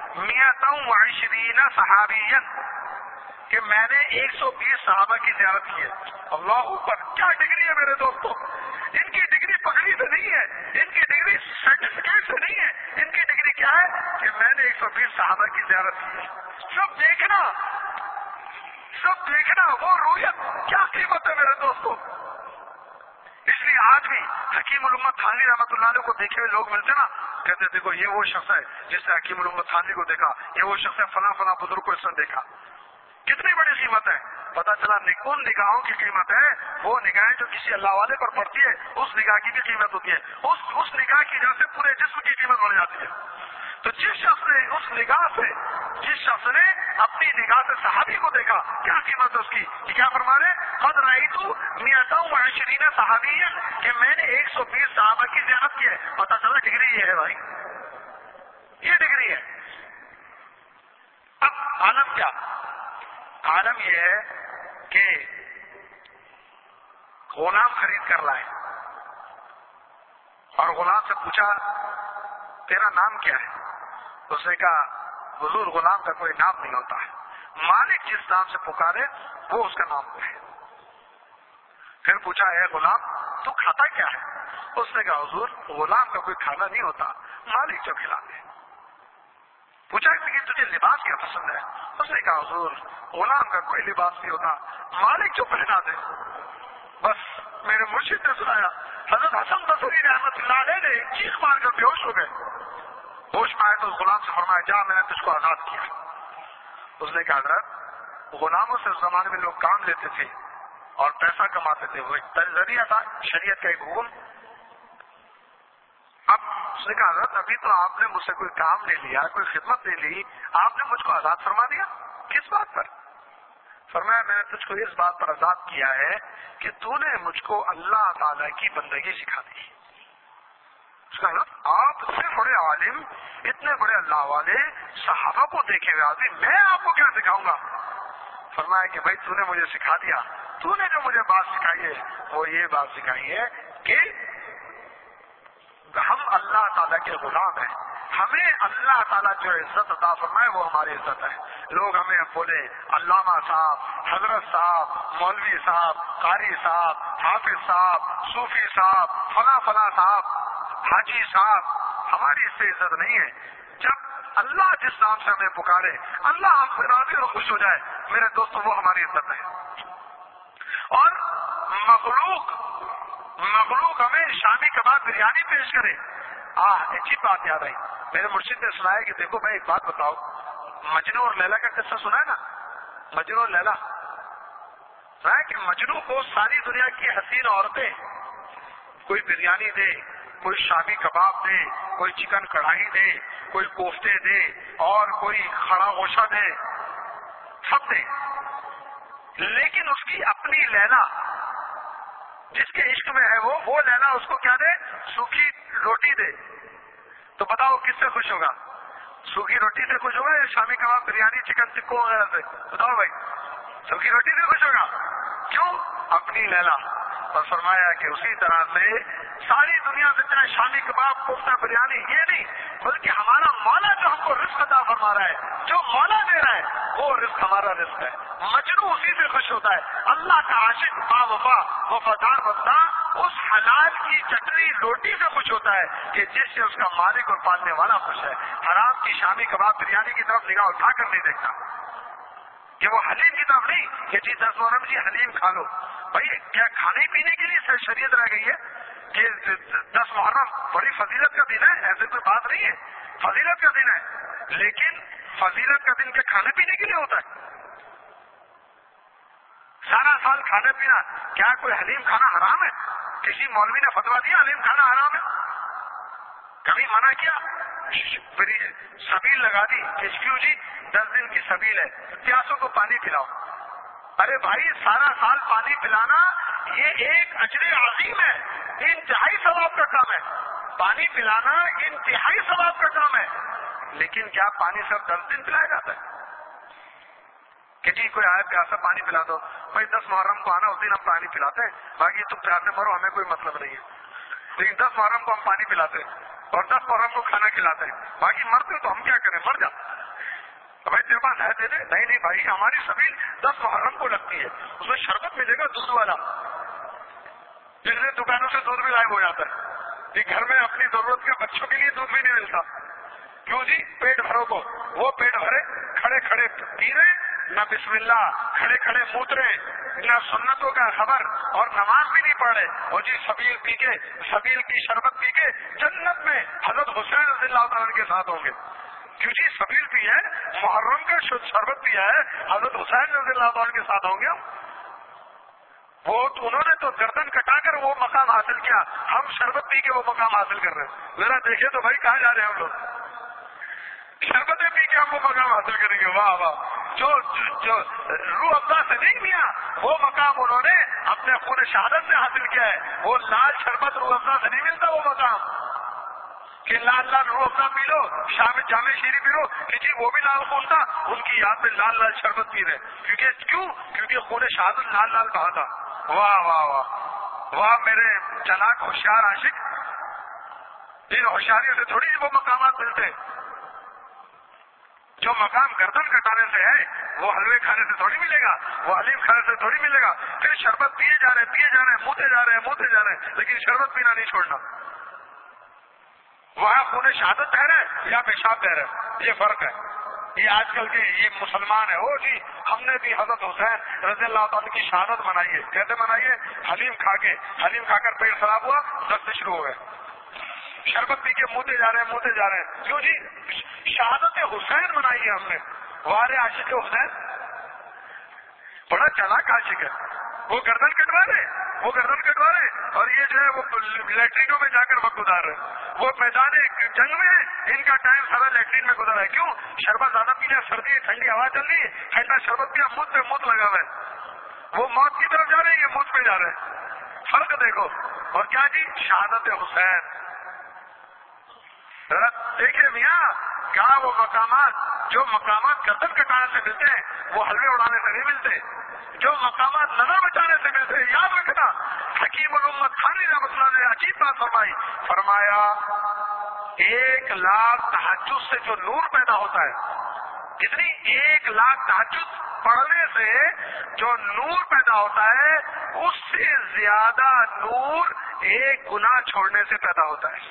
120 صحابیا کہ میں نے 120 صحابہ کی زیارت کی ہے۔ اللہ اوپر، کیا ڈگری ہے میرے دوستو، ان کی ڈگری پگڑی سے نہیں ہے، ان کی ڈگری سرٹیفکیٹ سے نہیں ہے، ان کی ڈگری کیا ہے کہ میں نے 120 صحابہ کی زیارت کی ہے۔ سب دیکھنا وہ رویت کیا قیمت ہے میرے دوستو۔ اس لیے آج بھی حکیم الامت تھانوی رحمۃ اللہ علیہ کو دیکھے ہوئے لوگ ملتے نا، کہتے دیکھو یہ وہ شخص ہے جس نے حکیم الامت تھانوی کو دیکھا، یہ وہ شخص ہے فلاں فلاں بزرگ کو اس نے دیکھا۔ کتنی بڑی قیمت ہے، پتا چلا ان نگاہوں کی قیمت ہے وہ نگاہیں جو کسی اللہ والے پر پڑتی ہے، اس نگاہ کی بھی قیمت ہوتی ہے، اس نگاہ کی وجہ سے پورے جسم کی قیمت بڑھ جاتی ہے۔ تو جس شخص نے اپنی نگاہ سے صحابی کو دیکھا، کیا قیمت ہے اس کی، کیا فرما رہے قد رأیت 120 صحابیا کہ میں نے 120 صحابہ کی زیارت کی ہے۔ پتا چلا ڈگری یہ ہے بھائی، یہ ڈگری ہے۔ اب عالم کیا، عالم یہ ہے کہ غلام خرید کر لائے اور غلام سے پوچھا تیرا نام کیا ہے؟ اس نے کہا حضور غلام کا کوئی نام نہیں ہوتا ہے، مالک جس نام سے پکارے وہ اس کا نام ہے۔ پھر پوچھا اے غلام تو کھاتا کیا ہے؟ اس نے کہا حضور غلام کا کوئی کھانا نہیں ہوتا، مالک جو کھلاتے۔ پوچھا کہ تجھے لباس کیا پسند ہے؟ اس نے کہا حضور غلام کا کوئی لباس نہیں ہوتا، مالک جو پہنا دے۔ بس میرے مرشد نے سنایا، حضرت حسن بصری رحمۃ اللہ علیہ نے چیخ مار کر بے ہوش ہو گئے۔ ہوش میں آئے تو اس غلام سے فرمایا جا میں نے تجھ کو آزاد کیا۔ اس نے کہا حضرت غلاموں سے اس زمانے میں لوگ کام لیتے تھے اور پیسہ کماتے تھے، وہ ایک ذریعہ تھا شریعت کا ایک حکم۔ اب اس نے کہا حضرت ابھی تو آپ نے مجھ سے کوئی کام نہیں لیا، کوئی خدمت نہیں لی، آپ نے مجھ کو آزاد فرما دیا، کس بات پر؟ فرمایا میں نے تجھ کو اس بات پر آزاد کیا ہے کہ تو نے مجھ کو اللہ تعالیٰ کی بندگی سکھا دی۔ آپ اتنے بڑے عالم، اتنے بڑے اللہ والے، صحابہ کو دیکھے ہوئے آدمی، میں آپ کو کیا سکھاؤں گا؟ فرمایا کہ بھائی تو نے مجھے سکھا دیا، تو نے جو مجھے بات سکھائی ہے وہ یہ بات سکھائی ہے کہ ہم اللہ تعالیٰ کے غلام ہیں، ہمیں اللہ تعالیٰ جو عزت عطا فرمائے وہ ہماری عزت ہے. لوگ ہمیں بولے علامہ صاحب، حضرت صاحب، مولوی صاحب، قاری صاحب، حافظ صاحب، صوفی صاحب، فلاں فلاں صاحب، حاجی صاحب، ہماری اس سے عزت نہیں ہے. جب اللہ جس نام سے ہمیں پکارے، اللہ ہم سے راضی اور خوش ہو جائے، میرے دوستوں وہ ہماری عزت ہے. اور مخلوق ہمیں شامی کباب بریانی پیش کرے، اچھی بات یاد آئی. میرے مرشد نے سنایا کہ دیکھو بھائی ایک بات بتاؤ، مجنو اور لیلا کا قصہ سنا ہے نا؟ مجنو اور لیلا سنا ہے کہ مجنو کو ساری دنیا کی حسین عورتیں کوئی بریانی دے، کوئی شامی کباب دے، کوئی چکن کڑھائی دے، کوئی کوفتے دے اور کوئی کھڑا گوشہ دے، سب دے، لیکن اس کی اپنی لیلا جس کے عشق میں ہے وہ لیلا اس کو کیا دے؟ سوکھی روٹی دے. تو بتاؤ کس سے خوش ہوگا؟ سوکھی روٹی سے خوش ہوگا یا شامی کباب بریانی چکن ٹکو وغیرہ سے؟ بتاؤ بھائی. سوکھی روٹی سے خوش ہوگا. کیوں؟ اپنی لیلا. اور فرمایا کہ اسی طرح سے ساری دنیا سے چاہے شامی کباب کوفتہ بریانی یہ نہیں، بلکہ ہمارا مولا جو ہم کو رزق عطا فرما رہا ہے، جو مولا دے رہا ہے وہ رزق ہمارا رزق ہے. مجنو اسی سے خوش ہوتا ہے. اللہ کا عاشق با وفا وفادار بندہ اس حلال کی چٹنی روٹی سے خوش ہوتا ہے کہ جس سے اس کا مالک اور پالنے والا خوش ہے. حرام کی شامی کباب بریانی کی طرف نگاہ اٹھا کر نہیں دیکھتا کہ وہ حلیم کی طرف نہیں کہ جی 10 محرم جی حلیم کھا لو. بھائی کیا کھانے پینے کے لیے شریعت رہ گئی ہے کہ 10 محرم بڑی فضیلت کا دن ہے؟ ایسے کوئی بات نہیں ہے، فضیلت کا دن ہے، لیکن فضیلت کا دن کیا کھانے پینے کے لیے ہوتا ہے؟ سارا سال کھانا پینا، کیا کوئی حلیم کھانا حرام ہے؟ کسی مولوی نے فتوا دیا حلیم کھانا حرام ہے؟ کبھی منع کیا؟ سبیل لگا دی کہ کیوں جی 10 دن کی سبیل ہے، پیاسوں کو پانی پلاؤ. ارے بھائی سارا سال پانی پلانا یہ ایک اجر عظیم ہے، انتہائی ثواب کا کام ہے. پانی پلانا انتہائی ثواب کا کام ہے، لیکن کیا پانی صرف 10 دن پلایا جاتا ہے کہ جی کوئی آئے پیاسا پانی پلا دو؟ بھائی 10 محرم کو آنا اس دن ہم پانی پلاتے ہیں، باقی تم پیاسے مرو ہمیں کوئی مطلب نہیں ہے. لیکن 10 محرم کو ہم پانی پلاتے ہیں اور 10 محرم کو کھانا کھلاتے ہیں، باقی مرتے تو ہم کیا کریں؟ مر جاتے. بھائی تیرے پاس ہے دے دے. نہیں بھائی ہماری سبیل 10 محرم کو لگتی ہے، اس میں شربت ملے گا دودھ والا. پچھلے دکانوں سے دودھ بھی غائب ہو جاتا ہے. یہ گھر میں اپنی ضرورت کے بچوں کے لیے دودھ بھی نہیں ملتا. کیوں جی؟ پیٹ بھرو کو وہ پیٹ بھرے کھڑے کھڑے پی رہے، نہ بسم اللہ، کھڑے کھڑے موترے، نہ سنتوں کا خبر اور نماز بھی نہیں پڑھ رہے. اور جی سبیل پی کے، سبیل کی شربت پی کے جنت میں حضرت حسین رضی اللہ تعالیٰ کے ساتھ ہوں گے. کیوں جی سبیل پی ہے، محرم کا شربت پیا ہے، حضرت حسین رضی اللہ تعالیٰ کے ساتھ ہوں گے. وہ انہوں نے تو گردن کٹا کر وہ مقام حاصل کیا، ہم شربت پی کے وہ مقام حاصل کر رہے ہیں. ذرا دیکھیں تو بھائی کہاں جا رہے ہیں ہم لوگ؟ شربتیں پی کے ہم وہ مقام حاصل کریں گے. واہ واہ. جو روح افزا سے نہیں کیا وہ مقام انہوں نے اپنے خون شہادت سے حاصل کیا ہے. وہ لال شربت روح افزا سے نہیں ملتا وہ مقام کہ لال لال روح افزا پی لو، شام جامع شیری پی لو کہ جی وہ بھی لال خون تھا، ان کی یاد میں لال لال شربت پی رہے. کیونکہ خون شہادت لال لال بہا تھا. واہ واہ واہ واہ میرے چلاک ہوشیار عاشق. ان ہوشیاریوں سے تھوڑی وہ مقامات ملتے. جو مقام گردن کٹانے سے ہے وہ حلوے کھانے سے تھوڑی ملے گا، وہ حلیم کھانے سے تھوڑی ملے گا. پھر شربت پیے جا رہے موتے جا رہے ہیں، لیکن شربت پینا نہیں چھوڑنا. وہاں خون شہادت بہ رہا ہے یا پیشاب بہ رہا ہے، یہ فرق ہے. یہ آج کل کے یہ مسلمان ہے، او جی ہم نے بھی حضرت حسین رضی اللہ تعالیٰ کی شہادت منائی ہے. کیسے منائی ہے؟ حلیم کھا کر پیٹ خراب ہوا، دست شروع ہو گئے. شربت پی کے موتے جا رہے ہیں. کیوں جی؟ شہادت حسین منائی ہے ہم نے. وارے عاشق حسین بڑا چلاک عاشق ہے. وہ گردن کٹوا رہے اور یہ جو ہے وہ لیٹرینوں میں جا کر وقت گزار رہے. وہ میدان جنگ میں ان کا ٹائم سارا لیٹرین میں گزرا ہے. کیوں؟ شربت زیادہ پی لیا، سردی ٹھنڈی ہوا چل رہی ہے، ٹھنڈا شربت پیا، منہ پہ موت لگا ہوا ہے. وہ موت کی طرف جا رہے ہیں، یہ موت پہ جا رہے ہیں. فرق دیکھو. اور کیا جی؟ شہادت حسین. دیکھیں میاں کیا وہ مقامات جو مقامات گردن کٹانے سے ملتے ہیں وہ حلوے اڑانے سے نہیں ملتے، جو مقامات نظر بچانے سے ملتے ہیں. یاد رکھنا حکیم الامت تھانوی رحمۃ اللہ نے عجیب بات فرمائی، فرمایا 1,00,000 تہجد سے جو نور پیدا ہوتا ہے، کتنی 1,00,000 تہجد پڑھنے سے جو نور پیدا ہوتا ہے اس سے زیادہ نور ایک گناہ چھوڑنے سے پیدا ہوتا ہے.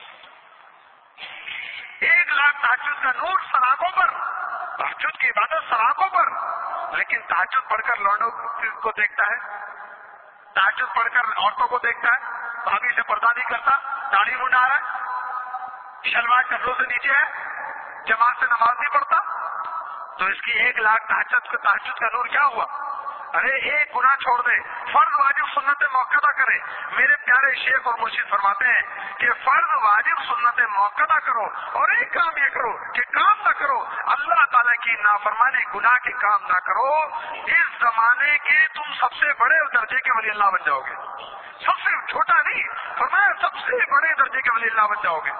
1,00,000 تہجد کا نور سراغوں پر، تہجد کی عبادت سراغوں پر، لیکن تہجد پڑھ کر لوڈوں کو دیکھتا ہے، تہجد پڑھ کر عورتوں کو دیکھتا ہے، بھابھی سے پردہ نہیں کرتا، داڑھی منڈا رہا ہے، شلوار ٹخنوں سے نیچے ہے، جماعت سے نماز نہیں پڑھتا، تو اس کی 1,00,000 تہجد کا نور کیا ہوا؟ ارے ایک گناہ چھوڑ دے، فرض واجب سنت موقع کرے. میرے پیارے شیخ اور مرشد فرماتے ہیں کہ فرض واجب سنت موقع کرو، اور ایک کام یہ کرو کہ کام نہ کرو اللہ تعالیٰ کی نافرمانی، گناہ کے کام نہ کرو. اس زمانے کے تم سب سے بڑے درجے کے ولی اللہ بن جاؤ گے، سب سے چھوٹا نہیں فرمایا، سب سے بڑے درجے کے ولی اللہ بن جاؤ گے.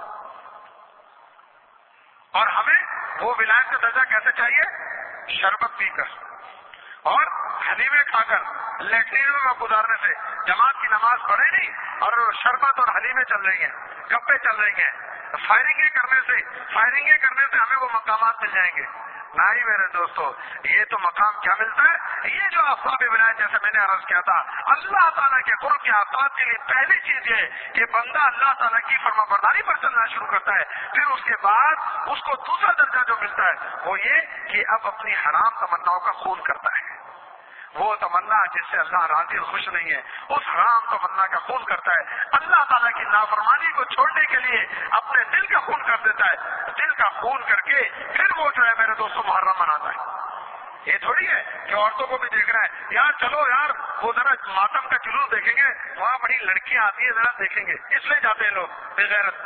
اور ہمیں وہ ولایت کا درجہ کیسے چاہیے؟ شربت پی کر اور حلیمے کھا کر، لیٹرینوں میں گزارنے سے. جماعت کی نماز پڑھے نہیں اور شربت اور حلیمے چل رہی ہیں، گپے چل رہی ہیں، فائرنگیں کرنے سے ہمیں وہ مقامات مل جائیں گے. نہیں میرے دوستو، یہ تو مقام کیا ملتا ہے؟ یہ جو اسباب ولایت جیسے میں نے عرض کیا تھا، اللہ تعالیٰ کے قرب کے آفات کے لیے پہلی چیز یہ کہ بندہ اللہ تعالیٰ کی فرما برداری پر چلنا شروع کرتا ہے. پھر اس کے بعد اس کو دوسرا درجہ جو ملتا ہے وہ یہ کہ اب اپنی حرام تمناؤں کا خون کرتا ہے. وہ تمنا جس سے اللہ راضی اور خوش نہیں ہے، اس حرام تمنا کا خون کرتا ہے. اللہ تعالیٰ کی نافرمانی کو چھوڑنے کے لیے اپنے دل کا خون کر دیتا ہے. دل کا خون کر کے پھر وہ جو ہے میرے دوستوں محرم مناتا ہے. یہ تھوڑی ہے کہ عورتوں کو بھی دیکھ رہا ہے، یار چلو یار وہ ذرا ماتم کا جلوس دیکھیں گے، وہاں بڑی لڑکیاں آتی ہیں ذرا دیکھیں گے، اس لیے جاتے ہیں لوگ بے غیرت.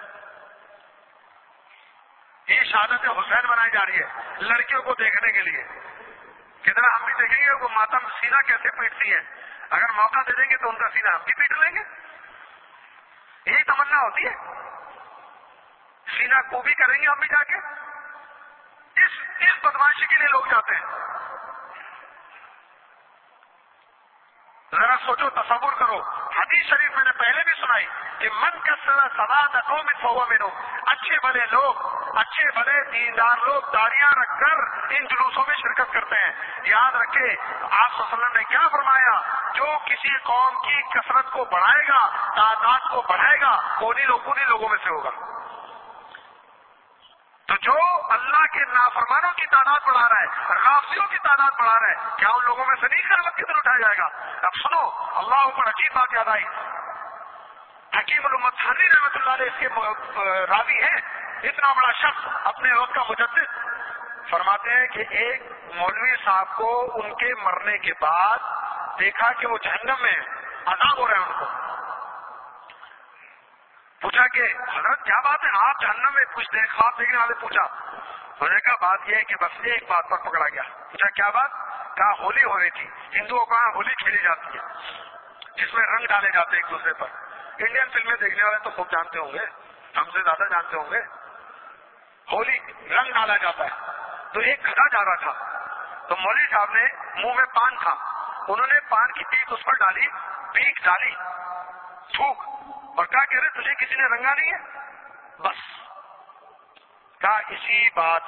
یہ شہادت حسین بنائی جا رہی ہے لڑکیوں کو دیکھنے کے لیے. کدھر ہم بھی دیکھیں گے وہ ماتم سینہ کیسے پیٹتی ہے، اگر موقع دے دیں گے تو ان کا سینہ ہم بھی پیٹ لیں گے. یہی تمنا ہوتی ہے، سینہ کو بھی کریں گے ہم بھی جا کے. اس بدماشی کے لیے لوگ جاتے ہیں. ذرا سوچو، تصور کرو، حدیث شریف میں نے پہلے بھی سنائی کہ من کثر صلاۃ قوم فهو منهم. اچھے بھلے لوگ، اچھے بھلے دیندار لوگ داڑیاں رکھ کر ان جلوسوں میں شرکت کرتے ہیں. یاد رکھے آپ صلی اللہ علیہ وسلم نے کیا فرمایا، جو کسی قوم کی کثرت کو بڑھائے گا، تعداد کو بڑھائے گا، انہیں لوگوں میں سے ہوگا. تو جو اللہ کے نافرمانوں کی تعداد بڑھا رہا ہے، غافلوں کی تعداد بڑھا رہا ہے، کیا ان لوگوں میں سے نہیں قیامت کے دن اٹھایا جائے گا؟ اب سنو، اللہ اوپر عجیب بات یاد آئی. حکیم الامت تھانوی رحمۃ اللہ علیہ اس کے راوی ہیں، اتنا بڑا شخص اپنے وقت کا مجدد، فرماتے ہیں کہ ایک مولوی صاحب کو ان کے مرنے کے بعد دیکھا کہ وہ جہنم میں عذاب ہو رہے ہیں. ان کو پوچھا کہ حضرت کیا بات ہے، آپ جہنم میں کچھ خواب دیکھنے والے پوچھا. انہوں نے کہا بات یہ ہے کہ بس ایک بات پر پکڑا گیا. پوچھا کیا بات؟ کہا ہولی ہو رہی تھی. ہندوؤں کا ہولی کھیلی جاتی ہے جس میں رنگ ڈالے جاتے ہیں ایک دوسرے پر. انڈین فلمیں دیکھنے والے تو خوب جانتے ہوں گے، ہم سے زیادہ جانتے ہوں گے. ہولی رنگ ڈالا جاتا ہے. تو ایک گدھا جا رہا تھا، تو مولوی صاحب نے منہ میں پان تھا، انہوں نے پان کی پیک اس پر ڈالی، پیک ڈالی، تھوک، اور کہا کہ ارے تجھے کسی نے رنگا نہیں ہے؟ بس کہا اسی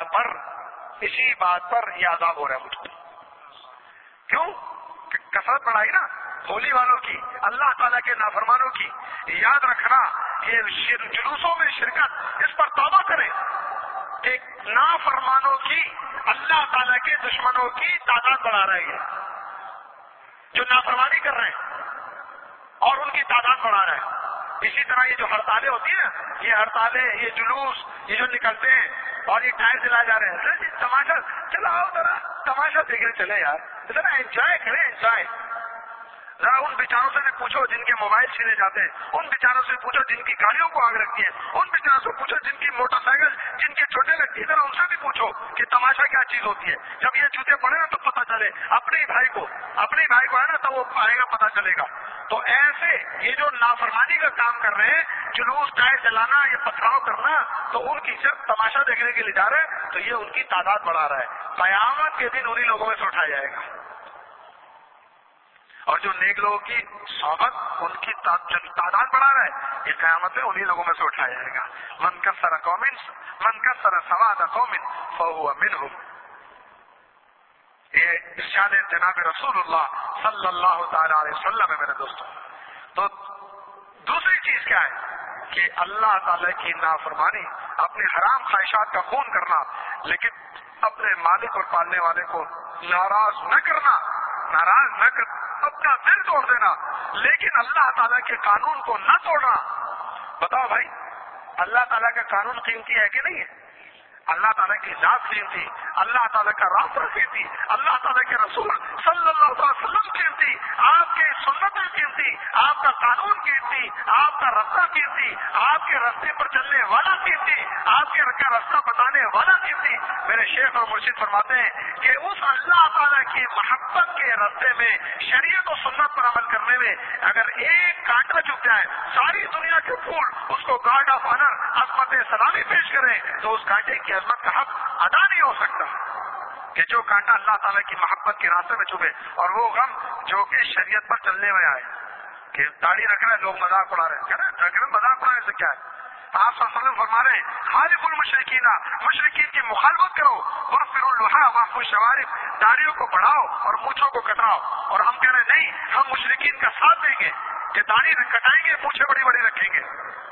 بات پر یہ عذاب ہو رہا ہے مجھ کو. کیوں؟ کثرت بڑھائی نا ہولی والوں کی، اللہ تعالیٰ کے نافرمانوں کی. یاد رکھنا کہ جلوسوں میں شرکت، اس پر توبہ کریں کہ نافرمانوں کی، اللہ تعالیٰ کے دشمنوں کی تعداد بڑھا رہے ہیں، جو نافرمانی کر رہے ہیں اور ان کی تعداد بڑھا رہے ہیں. اسی طرح یہ جو ہڑتالیں ہوتی ہیں، یہ ہڑتالیں، یہ جلوس، یہ جو نکلتے ہیں اور یہ ٹائر جلائے جا رہے ہیں، تماشا چلاؤ، ذرا تماشا دیکھنے چلے یار، ذرا انجوائے کریں، انجوائے. ذرا ان بیچاروں سے بھی پوچھو جن کے موبائل چھینے جاتے ہیں، ان بیچاروں سے پوچھو جن کی گاڑیوں کو آگ لگتی ہے، ان بیچاروں سے پوچھو جن کی موٹر سائیکل جن کی چوٹیں لگتی ہے، ذرا ان سے بھی پوچھو کہ تماشا کیا چیز ہوتی ہے. جب یہ جوتے پڑے نا تو پتہ چلے. اپنے بھائی کو ہے نا تو وہ آئے گا، پتہ چلے گا. تو ایسے یہ جو نافرمانی کا کام کر رہے ہیں، جلوس ٹائر چلانا، یہ پتھراؤ کرنا، تو ان کی صرف تماشا دیکھنے کے لیے جا رہے ہیں تو یہ ان کی تعداد بڑھا رہا ہے. قیامت کے دن انہی لوگوں میں سے اٹھایا جائے گا. اور جو نیک لوگوں کی صحبت ان کی تعداد بڑھا رہا ہے, یہ قیامت میں انہی لوگوں میں سے اٹھایا جائے گا. من کثر سواد قوم فهو منهم. یہ ارشاد جناب رسول اللہ صلی اللہ تعالی علیہ وسلم ہے میرے دوستوں. تو دوسری چیز کیا ہے کہ اللہ تعالی کی نافرمانی, اپنے حرام خواہشات کا خون کرنا, لیکن اپنے مالک اور پالنے والے کو ناراض نہ کرنا, اپنا دل توڑ دینا, لیکن اللہ تعالیٰ کے قانون کو نہ توڑنا. بتاؤ بھائی, اللہ تعالیٰ کا قانون قیمتی ہے کہ نہیں ہے؟ اللہ تعالیٰ کی ذات قیمتی, اللہ تعالیٰ کا راستہ قیمتی, اللہ تعالیٰ کے رسول صلی اللہ علیہ وسلم قیمتی, آپ کے سنتیں قیمتی, آپ کا قانون قیمتی, آپ کا راستہ قیمتی, آپ کے راستے پر چلنے والا قیمتی, آپ کے راستہ بتانے والا قیمتی. میرے شیخ اور مرشد فرماتے ہیں کہ اس اللہ تعالیٰ کی محبت کے راستے میں شریعت و سنت پر عمل کرنے میں اگر ایک کانٹا چپ جائے, ساری دنیا کے پھول اس کو گارڈ آف آنر عظمت سلامی پیش کریں تو اس کانٹے کی عظمت کا حق ادا نہیں ہو سکتا. کہ جو کانٹا اللہ تعالیٰ کی محبت کے راستے میں چھپے, اور وہ غم جو کہ شریعت پر چلنے میں آئے. کہ داڑھی رکھ رہے ہیں لوگ مذاق اڑا رہے ہیں, مذاق اڑانے سے کیا ہے؟ آپ صلی اللہ علیہ وسلم فرما رہے ہیں خالف المشرکین, مشرکین کی مخالفت کرو, وفر اللحى واعفوا الشوارب, داڑھیوں کو بڑھاؤ اور مونچھوں کو کٹاؤ. اور ہم کہہ رہے ہیں نہیں, ہم مشرکین کا ساتھ دیں گے کہ داڑھی کٹائیں گے, مونچھیں بڑی بڑی رکھیں گے.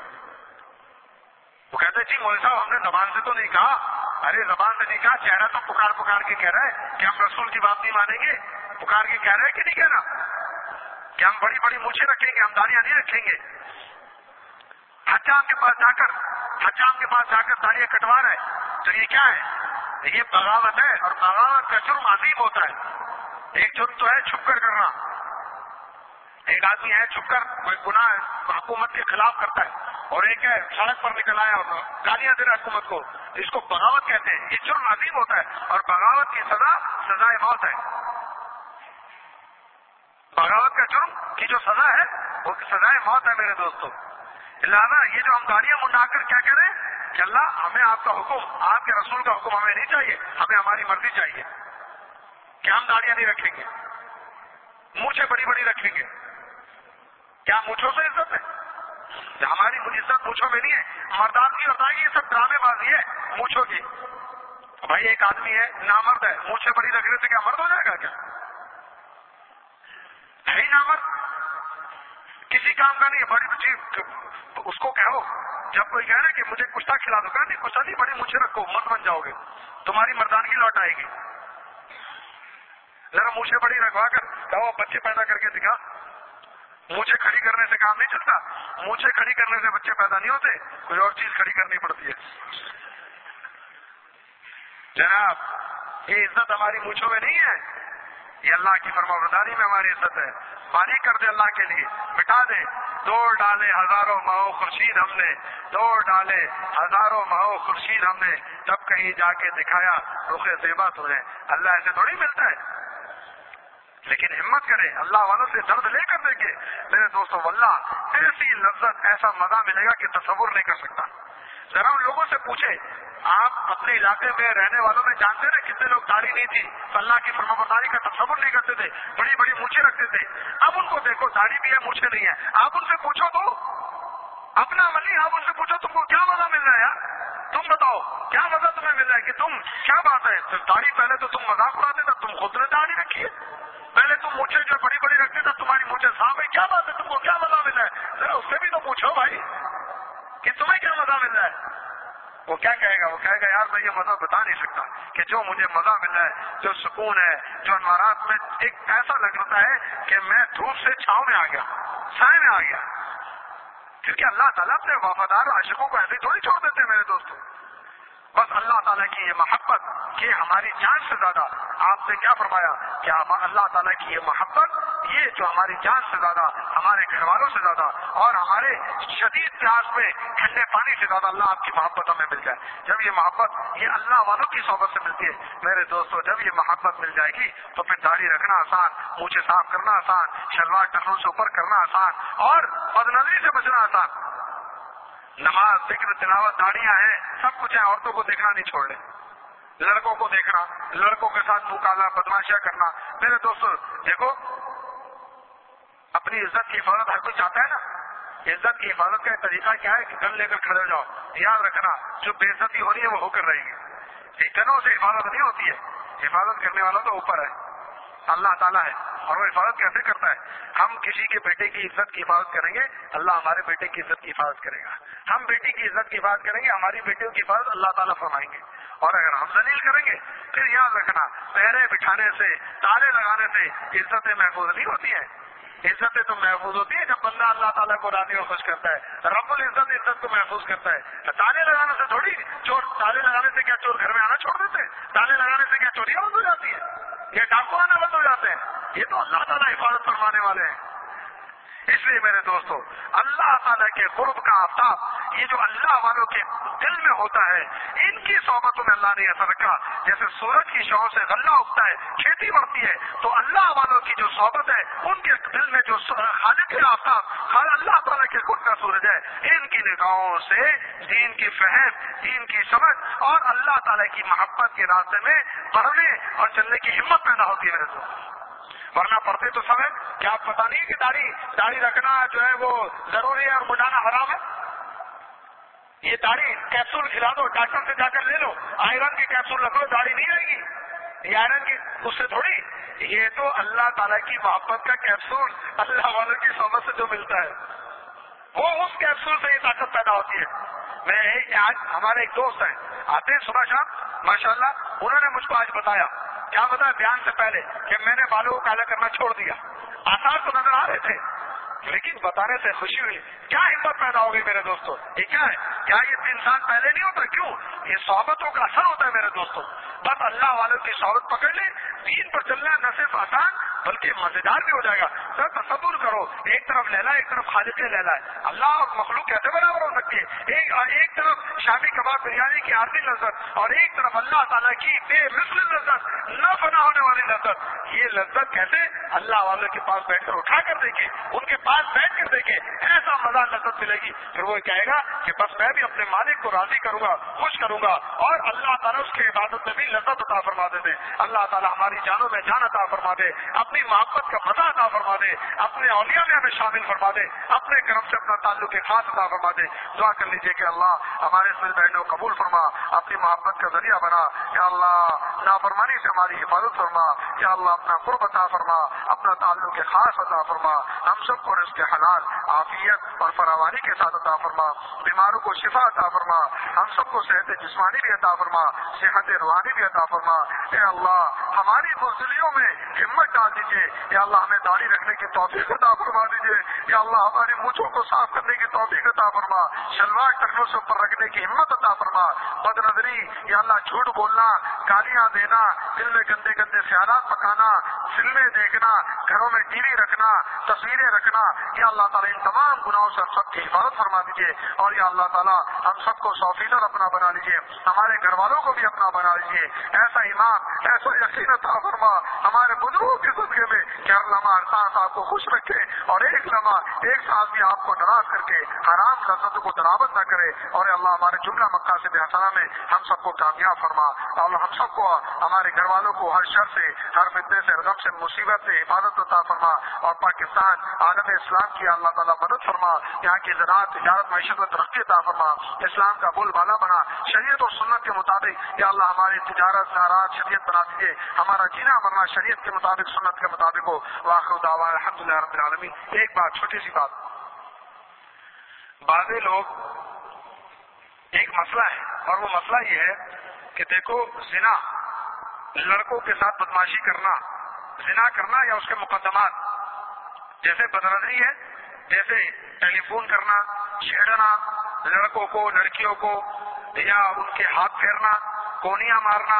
وہ کہتے ہیں جی مولوی صاحب ہم نے زبان سے تو نہیں کہا. ارے زبان سے نہیں کہا, چہرہ تو پکار کے کہہ رہا ہے کہ ہم رسول کی بات نہیں مانیں گے. پکار کے کہہ رہے ہیں کہ نہیں کہہ رہا کہ ہم بڑی بڑی مونچھیں رکھیں گے, ہم داڑیاں نہیں رکھیں گے. حجام کے پاس جا کر داڑیاں کٹوا رہے ہیں تو یہ کیا ہے؟ یہ بغاوت ہے, اور بغاوت کا جرم عظیم ہوتا ہے. ایک جرم تو ہے چھپ کر کرنا, ایک آدمی ہے چھپ کر کوئی گناہ حکومت کے خلاف کرتا ہے, اور ایک ہے سڑک پر نکل آیا اور گالیاں دے رہا ہے حکومت کو, اس کو بغاوت کہتے ہیں. یہ جرم عظیم ہوتا ہے, اور بغاوت کی سزائے موت ہے. بغاوت کا جرم کی جو سزا ہے وہ سزائے موت ہے میرے دوستوں. لہٰذا یہ جو ہم داڑیاں منڈا کر کیا کریں کہ اللہ ہمیں آپ کا حکم, آپ کے رسول کا حکم ہمیں نہیں چاہیے, ہمیں ہماری مرضی چاہیے کہ ہم داڑیاں نہیں رکھیں گے, مونچھیں بڑی بڑی رکھیں گے. کیا مونچھوں سے عزت ہے؟ ہماری عزت مونچھوں میں نہیں ہے. مردان کی ہوتا ہے کہ یہ سب ڈرامے بازی ہے مونچھوں کی. بھائی ایک آدمی ہے نامرد ہے, مونچھیں بڑی رکھنے سے کیا مرد ہو جائے گا؟ کیا ہے ہی نامرد, کسی کام کا نہیں ہے. بڑی بچی اس کو کہو, جب کوئی کہہ رہے کہ مجھے کشتا کھلا دو, کہ نہیں کشتا نہیں, بڑی مونچھیں رکھو, مرد بن جاؤ گے, تمہاری مردانگی لوٹ آئے گی. ذرا مونچھیں بڑی رکھوا کر کہو بچے پیدا کر کے دکھا. مونچھیں کھڑی کرنے سے کام نہیں چلتا, مونچھیں کھڑی کرنے سے بچے پیدا نہیں ہوتے, کوئی اور چیز کھڑی کرنی پڑتی ہے. جناب یہ عزت ہماری مونچھوں میں نہیں ہے, یہ اللہ کی فرمانبرداری میں ہماری عزت ہے. باریک کر دے اللہ کے لیے, مٹا دے. دوڑ ڈالے ہزاروں ماہو خورشید ہم نے, دوڑ ڈالے ہزاروں ماہو خورشید ہم نے, تب کہیں جا کے دکھایا رخ زیبا تمہیں. اللہ ایسے تھوڑی ملتا ہے, لیکن ہمت کرے, اللہ والوں سے درد لے کر دیکھے. میرے دوستوں واللہ ایسی لذت, ایسا مزہ ملے گا کہ تصور نہیں کر سکتا. ذرا ان لوگوں سے پوچھے, آپ اپنے علاقے میں رہنے والوں میں جانتے ہیں کتنے لوگ داڑھی نہیں تھی, اللہ کی فرمانبرداری کا تصور نہیں کرتے تھے, بڑی بڑی مونچھیں رکھتے تھے. اب ان کو دیکھو داڑھی بھی ہے مونچھیں نہیں ہے. آپ ان سے پوچھو تو اپنا عمل نہیں, آپ ان سے پوچھو تم کو کیا مزہ مل رہا ہے یار, تم بتاؤ کیا مزہ تمہیں مل رہا ہے, کہ تم کیا بات ہے داڑھی پہلے تو تم مذاق اڑاتے تھے, تم خود نے داڑھی رکھی ہے, پہلے تم مونچھیں جو بڑی بڑی رکھتے تھے, تمہاری مونچھیں صاف ہے, کیا بات ہے, تم کو کیا مزہ مل رہا ہے, ذرا اس سے بھی تو پوچھو بھائی کہ تمہیں کیا مزہ مل رہا ہے. وہ کیا کہے گا, وہ کہے گا یار میں یہ مزہ بتا نہیں سکتا کہ جو مجھے مزہ مل رہا ہے, جو سکون ہے, جو انوارات میں ایک ایسا لگتا ہے کہ میں دھوپ سے چھاؤں میں آ گیا, سائے میں آ گیا. کیونکہ اللہ تعالیٰ اپنے وفادار عاشقوں کو ایسے تھوڑی چھوڑ دیتے میرے دوستوں. بس اللہ تعالیٰ کی یہ محبت کہ ہماری جان سے زیادہ, آپ نے کیا فرمایا کہ اللہ تعالیٰ کی یہ محبت, یہ جو ہماری جان سے زیادہ, ہمارے گھر والوں سے زیادہ, اور ہمارے شدید پیاس میں ٹھنڈے پانی سے زیادہ اللہ آپ کی محبت ہمیں مل جائے. جب یہ محبت یہ اللہ والوں کی صحبت سے ملتی ہے میرے دوستوں, جب یہ محبت مل جائے گی تو پھر داڑھی رکھنا آسان, مونچھیں صاف کرنا آسان, شلوار ٹخنوں سے اوپر کرنا آسان, اور بدنظری سے بچنا آسان. نماز، ذکر، تلاوت، داڑیاں ہیں، سب کچھ ہے، عورتوں کو دیکھنا نہیں چھوڑ لیں، لڑکوں کو دیکھنا، لڑکوں کے ساتھ منہ کالا، بدماشیاں کرنا. میرے دوستو دیکھو، اپنی عزت کی حفاظت ہر کوئی چاہتا ہے نا. عزت کی حفاظت کا طریقہ کیا ہے کہ گن لے کر کھڑے ہو جاؤ. یاد رکھنا جو بے عزتی ہو رہی ہے وہ ہو کر رہے گی. اتنوں سے حفاظت نہیں ہوتی ہے، حفاظت کرنے والا تو اوپر ہے، اللہ تعالیٰ ہے. اور وہ حفاظت کیسے کرتا ہے؟ ہم کسی کے بیٹے کی عزت کی حفاظت کریں گے، اللہ ہمارے بیٹے کی عزت کی حفاظت کرے گا. ہم بیٹی کی عزت کی حفاظت کریں گے، ہماری بیٹیوں کی حفاظت اللہ تعالیٰ فرمائیں گے. اور اگر ہم ذلیل کریں گے پھر یاد رکھنا پہرے بٹھانے سے، تالے لگانے سے عزتیں محفوظ نہیں ہوتی ہیں. عزتیں تو محفوظ ہوتی ہیں جب بندہ اللہ تعالیٰ کو راضی اور خوش کرتا ہے. رب العزت عزت کو محفوظ کرتا ہے. تالے لگانے سے تھوڑی چور، تالے لگانے سے کیا چور گھر میں آنا چھوڑ دیتے؟ تالے لگانے سے کیا چوریاں بند ہو جاتی ہے؟ یہ ڈاکو آنا بند ہو جاتے ہیں؟ یہ تو اللہ تعالیٰ حفاظت فرمانے والے ہیں. اس لیے میرے دوستو اللہ تعالیٰ کے قرب کا آفتاب یہ جو اللہ والوں کے دل میں ہوتا ہے، ان کی صحبتوں میں اللہ نے ایسا رکھا جیسے سورج کی شعاعوں سے غلہ اگتا ہے، کھیتی بڑھتی ہے، تو اللہ والوں کی جو صحبت ہے ان کے دل میں جو خالق کے آفتاب اللہ تعالیٰ کے قرب کا سورج ہے، ان کی نگاہوں سے دین کی فہم، دین کی سمجھ اور اللہ تعالیٰ کی محبت کے راستے میں بڑھنے اور چلنے کی ہمت پیدا ہوتی ہے میرے دوست. ورنہ پڑھتے تو سمے کیا آپ پتا نہیں کہ داڑھی رکھنا جو ہے وہ ضروری ہے اور مڈانا حرام ہے؟ یہ داڑھی کیپسول کھلا دو، ڈاکٹر سے جا کر لے لو، آئرن کی کیپسول رکھ لو، داڑھی نہیں آئے گی. یہ آئرن کی اس سے تھوڑی، یہ تو اللہ تعالیٰ کی محبت کا کیپسول اللہ والوں کی صحبت سے جو ملتا ہے وہ اس کیپسول سے یہ طاقت پیدا ہوتی ہے. میں آج ہمارے ایک دوست ہیں، آتے ہیں صبح شام ماشاءاللہ، انہوں نے مجھ کو آج بتایا، کیا بتایا بیان سے پہلے، کہ میں نے بالوں کو کالا کرنا چھوڑ دیا. آثار تو نظر آ رہے تھے لیکن بتانے سے خوشی ہوئی. کیا ہمت پیدا ہو گئی میرے دوستوں؟ یہ کیا ہے؟ کیا یہ انسان پہلے نہیں ہوتا؟ کیوں؟ یہ صحبتوں کا اثر ہوتا ہے میرے دوستوں. بس اللہ والوں کی صحبت پکڑ لے، دین پر چلنا نہ صرف آسان بلکہ مزیدار بھی ہو جائے گا. سر تصور کرو، ایک طرف لیلا، ایک طرف خالق لیلا ہے. اللہ اور مخلوق کیسے برابر ہو سکتی ہے؟ ایک طرف شامی کباب بریانی کی عارضی لذت اور ایک طرف اللہ تعالیٰ کی بے مثل لذت، نہ فنا ہونے والی لذت. یہ لذت کیسے؟ اللہ والوں کے پاس بیٹھ کر اٹھا کر دیکھے، ان کے پاس بیٹھ کر دیکھے، ایسا مزہ لذت ملے گی. پھر وہ کہے گا کہ بس میں بھی اپنے مالک کو راضی کروں گا، خوش کروں گا. اور اللہ تعالیٰ اس کی عبادت میں بھی لذت عطا فرما دے. اللہ تعالیٰ ہماری جانوں میں جان عطا فرما دے، اپنی محبت کا مزہ عطا فرما دے، اپنے اولیاء میں ہمیں شامل فرما دے، اپنے کرم سے اپنا تعلق خاص عطا فرما دے. دعا کر لیجیے کہ اللہ ہمارے اس مل بیٹھنے کو قبول فرما، اپنی محبت کا ذریعہ بنا. یا اللہ نافرمانی سے ہماری حفاظت فرما. یا اللہ اپنا قرب عطا فرما، اپنا تعلق خاص عطا فرما. ہم سب کو رزق حلال، عافیت اور فراوانی کے ساتھ عطا فرما. بیماروں کو شفا عطا فرما. ہم سب کو صحت جسمانی بھی عطا فرما، صحت روحانی بھی عطا فرما. اے اللہ ہماری بزدلیوں میں ہمت ڈال دیجیے. یا اللہ ہمیں داڑھی رکھنے کی توفیق عطا فرما دیجیے. یا اللہ ہماری مونچھوں کو صاف کرنے کی توفیق عطا فرما. شلوار ٹخنوں سے اوپر رکھنے کی ہمت عطا فرما. بد نظری، یا اللہ جھوٹ بولنا، گالیاں دینا، دل میں گندے گندے خیالات پکانا، فلمیں دیکھنا، گھروں میں ٹی وی رکھنا، تصویریں رکھنا، یا اللہ تعالیٰ ان تمام گناہوں سے ہم سب کی حفاظت فرما دیجیے. اور یا اللہ تعالیٰ ہم سب کو 100% اپنا بنا لیجیے، ہمارے گھر والوں کو بھی اپنا بنا لیجیے. ایسا ایمان، ایسا یقین عطا فرما ہمارے بزرگوں کے صدقے میں کہ ہر لمحہ ہر سانس آپ کو خوش رکھے اور ایک لمحہ ایک سانس بھی آپ کو ناراض کر کے حرام لذتوں کو تلاوت نہ کرے. اور اللہ ہمارے جملہ مقاصد حسنہ میں ہم سب کو کامیاب فرما. اور ہم سب کو، ہمارے گھر والوں کو ہر شر سے، ہر فتنے سے، غم سے، مصیبت سے حفاظت عطا فرما. اور پاکستان عالم اسلام کی اللہ تعالیٰ مدد فرما. یہاں کی زراعت، تجارت، معیشت میں ترقی عطا فرما. اسلام کا بول بالا بنا، شریعت اور سنت کے مطابق یا اللہ ہماری تجارت، زراعت شریعت بنا دیجیے. ہمارا جینا مرنا شریعت کے مطابق، سنت کے مطابق ہو. وآخر دعوانا الحمدللہ رب العالمین. ایک بات، چھوٹی سی بات، بعض لوگ ایک مسئلہ ہے اور وہ مسئلہ یہ ہے کہ دیکھو زنا، لڑکوں کے ساتھ بدماشی کرنا، زنا کرنا یا اس کے مقدمات، جیسے بدنظری ہے، جیسے ٹیلی فون کرنا، چھیڑنا لڑکوں کو، لڑکیوں کو، یا ان کے ہاتھ پھیرنا، کونیاں مارنا،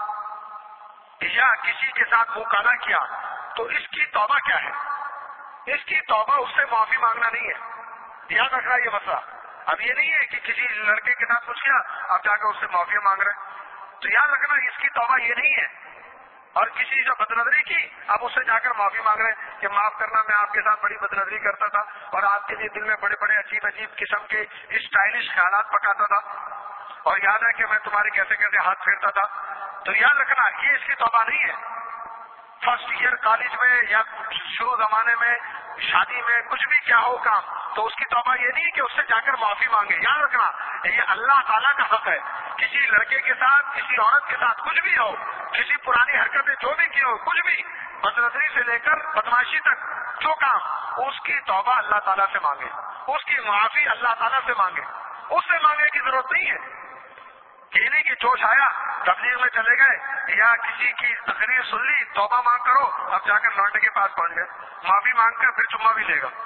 یا کسی کے ساتھ منہ کالا کیا، تو اس کی توبہ کیا ہے؟ اس کی توبہ اس سے معافی مانگنا نہیں ہے. یاد رکھنا یہ مسئلہ. اب یہ نہیں ہے کہ کسی لڑکے کے ساتھ کچھ کیا اب جا کر اس سے معافی مانگ رہے. تو یاد رکھنا اس کی توبہ یہ نہیں ہے. اور کسی جو بدنظری کی اب اس سے جا کر معافی مانگ رہے ہیں کہ معاف کرنا میں آپ کے ساتھ بڑی بدنظری کرتا تھا اور آپ کے لیے دل میں بڑے بڑے عجیب عجیب قسم کے اسٹائلش خیالات پکاتا تھا اور یاد ہے کہ میں تمہارے کیسے کیسے ہاتھ پھیرتا تھا. تو یاد رکھنا یہ اس کی توبہ نہیں ہے. فرسٹ ایئر کالج میں یا شروع زمانے میں شادی میں کچھ بھی کیا ہو کام تو اس کی توبہ یہ نہیں کہ اس سے جا کر معافی مانگے. یاد رکھنا یہ اللہ تعالیٰ کا حق ہے. کسی لڑکے کے ساتھ کسی عورت کے ساتھ کچھ بھی ہو, کسی پرانی حرکتیں جو بھی کی ہو, کچھ بھی بدنظری سے لے کر بدماشی تک جو کام, اس کی توبہ اللہ تعالیٰ سے مانگے, اس کی معافی اللہ تعالیٰ سے مانگے. اس سے مانگنے کی ضرورت نہیں ہے. یہ نہیں کہ جوش آیا تبلیغ میں چلے گئے یا کسی کی تقریر سن لی توبہ مانگ کرو, اب جا کر لانڈے کے پاس پہنچ گئے, معافی مانگ کر پھر چما بھی لے گا.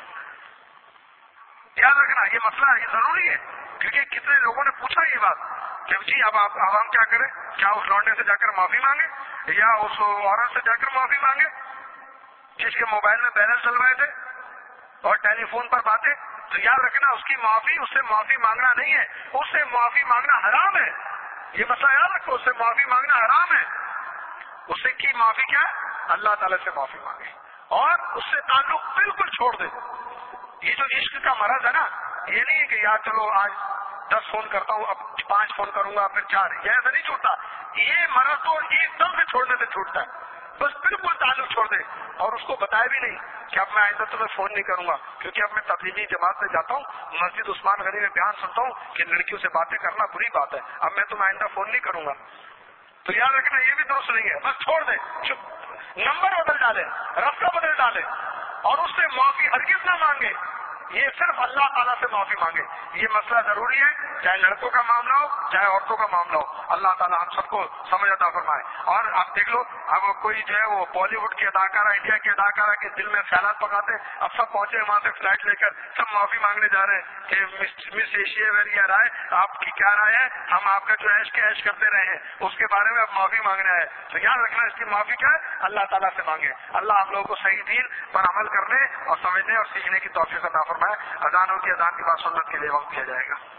یاد رکھنا یہ مسئلہ یہ ضروری ہے کیونکہ کتنے لوگوں نے پوچھا یہ بات کہ جی اب ہم کیا کریں, کیا اس لانڈے سے جا کر معافی مانگے یا اس عورت سے جا کر معافی مانگے جس کے موبائل میں بیلنس ڈلوائے تھے اور ٹیلی فون پر باتیں. تو یاد رکھنا اس کی معافی, اس سے معافی مانگنا نہیں ہے, اس سے معافی مانگنا حرام ہے. یہ مسئلہ یاد رکھو, اس سے معافی مانگنا حرام ہے. اس سے کی معافی کیا ہے, اللہ تعالیٰ سے معافی مانگے اور اس سے تعلق بالکل چھوڑ دے. یہ جو عشق کا مرض ہے نا, یہ نہیں ہے کہ یار چلو آج 10 فون کرتا ہوں اب 5 فون کروں گا پھر 4, یہ ایسا نہیں چھوٹتا. یہ مرض تو ایک دم سے چھوڑنے سے چھوٹتا ہے. بس بالکل تعلق چھوڑ دے اور اس کو بتایا بھی نہیں کہ اب میں آئندہ تمہیں فون نہیں کروں گا کیونکہ اب میں تبلیغی جماعت میں جاتا ہوں, مسجد عثمان غنی میں بیان سنتا ہوں کہ لڑکیوں سے باتیں کرنا بری بات ہے, اب میں تمہیں آئندہ فون نہیں کروں گا. تو یاد رکھنا یہ بھی درست نہیں ہے. بس چھوڑ دے, نمبر بدل ڈالے, رستہ بدل ڈالے اور اس سے معافی ہرگز نہ مانگے. یہ صرف اللہ تعالیٰ سے معافی مانگے. یہ مسئلہ ضروری ہے, چاہے لڑکوں کا معاملہ ہو چاہے عورتوں کا معاملہ ہو. اللہ تعالیٰ ہم سب کو سمجھ عطا فرمائے. اور آپ دیکھ لو اب کوئی جو ہے وہ بالی ووڈ کے اداکارہ, انڈیا کے اداکارہ کے دل میں خیالات پکاتے, اب سب پہنچے وہاں سے فلائٹ لے کر سب معافی مانگنے جا رہے ہیں کہ مس ایشیا رائے آپ کی کیا رائے ہے, ہم آپ کا جو عیش کے عیش کرتے رہے ہیں اس کے بارے میں اب معافی مانگنا ہے. تو یاد رکھنا اس کی معافی کیا ہے, اللہ تعالیٰ سے مانگے. اللہ آپ لوگوں کو صحیح دین پر عمل کرنے اور سمجھنے اور سیکھنے کی توفیق عطا فرمائے. اذانوں کی اذان کے بعد سنت کے لیے وقت دیا جائے گا.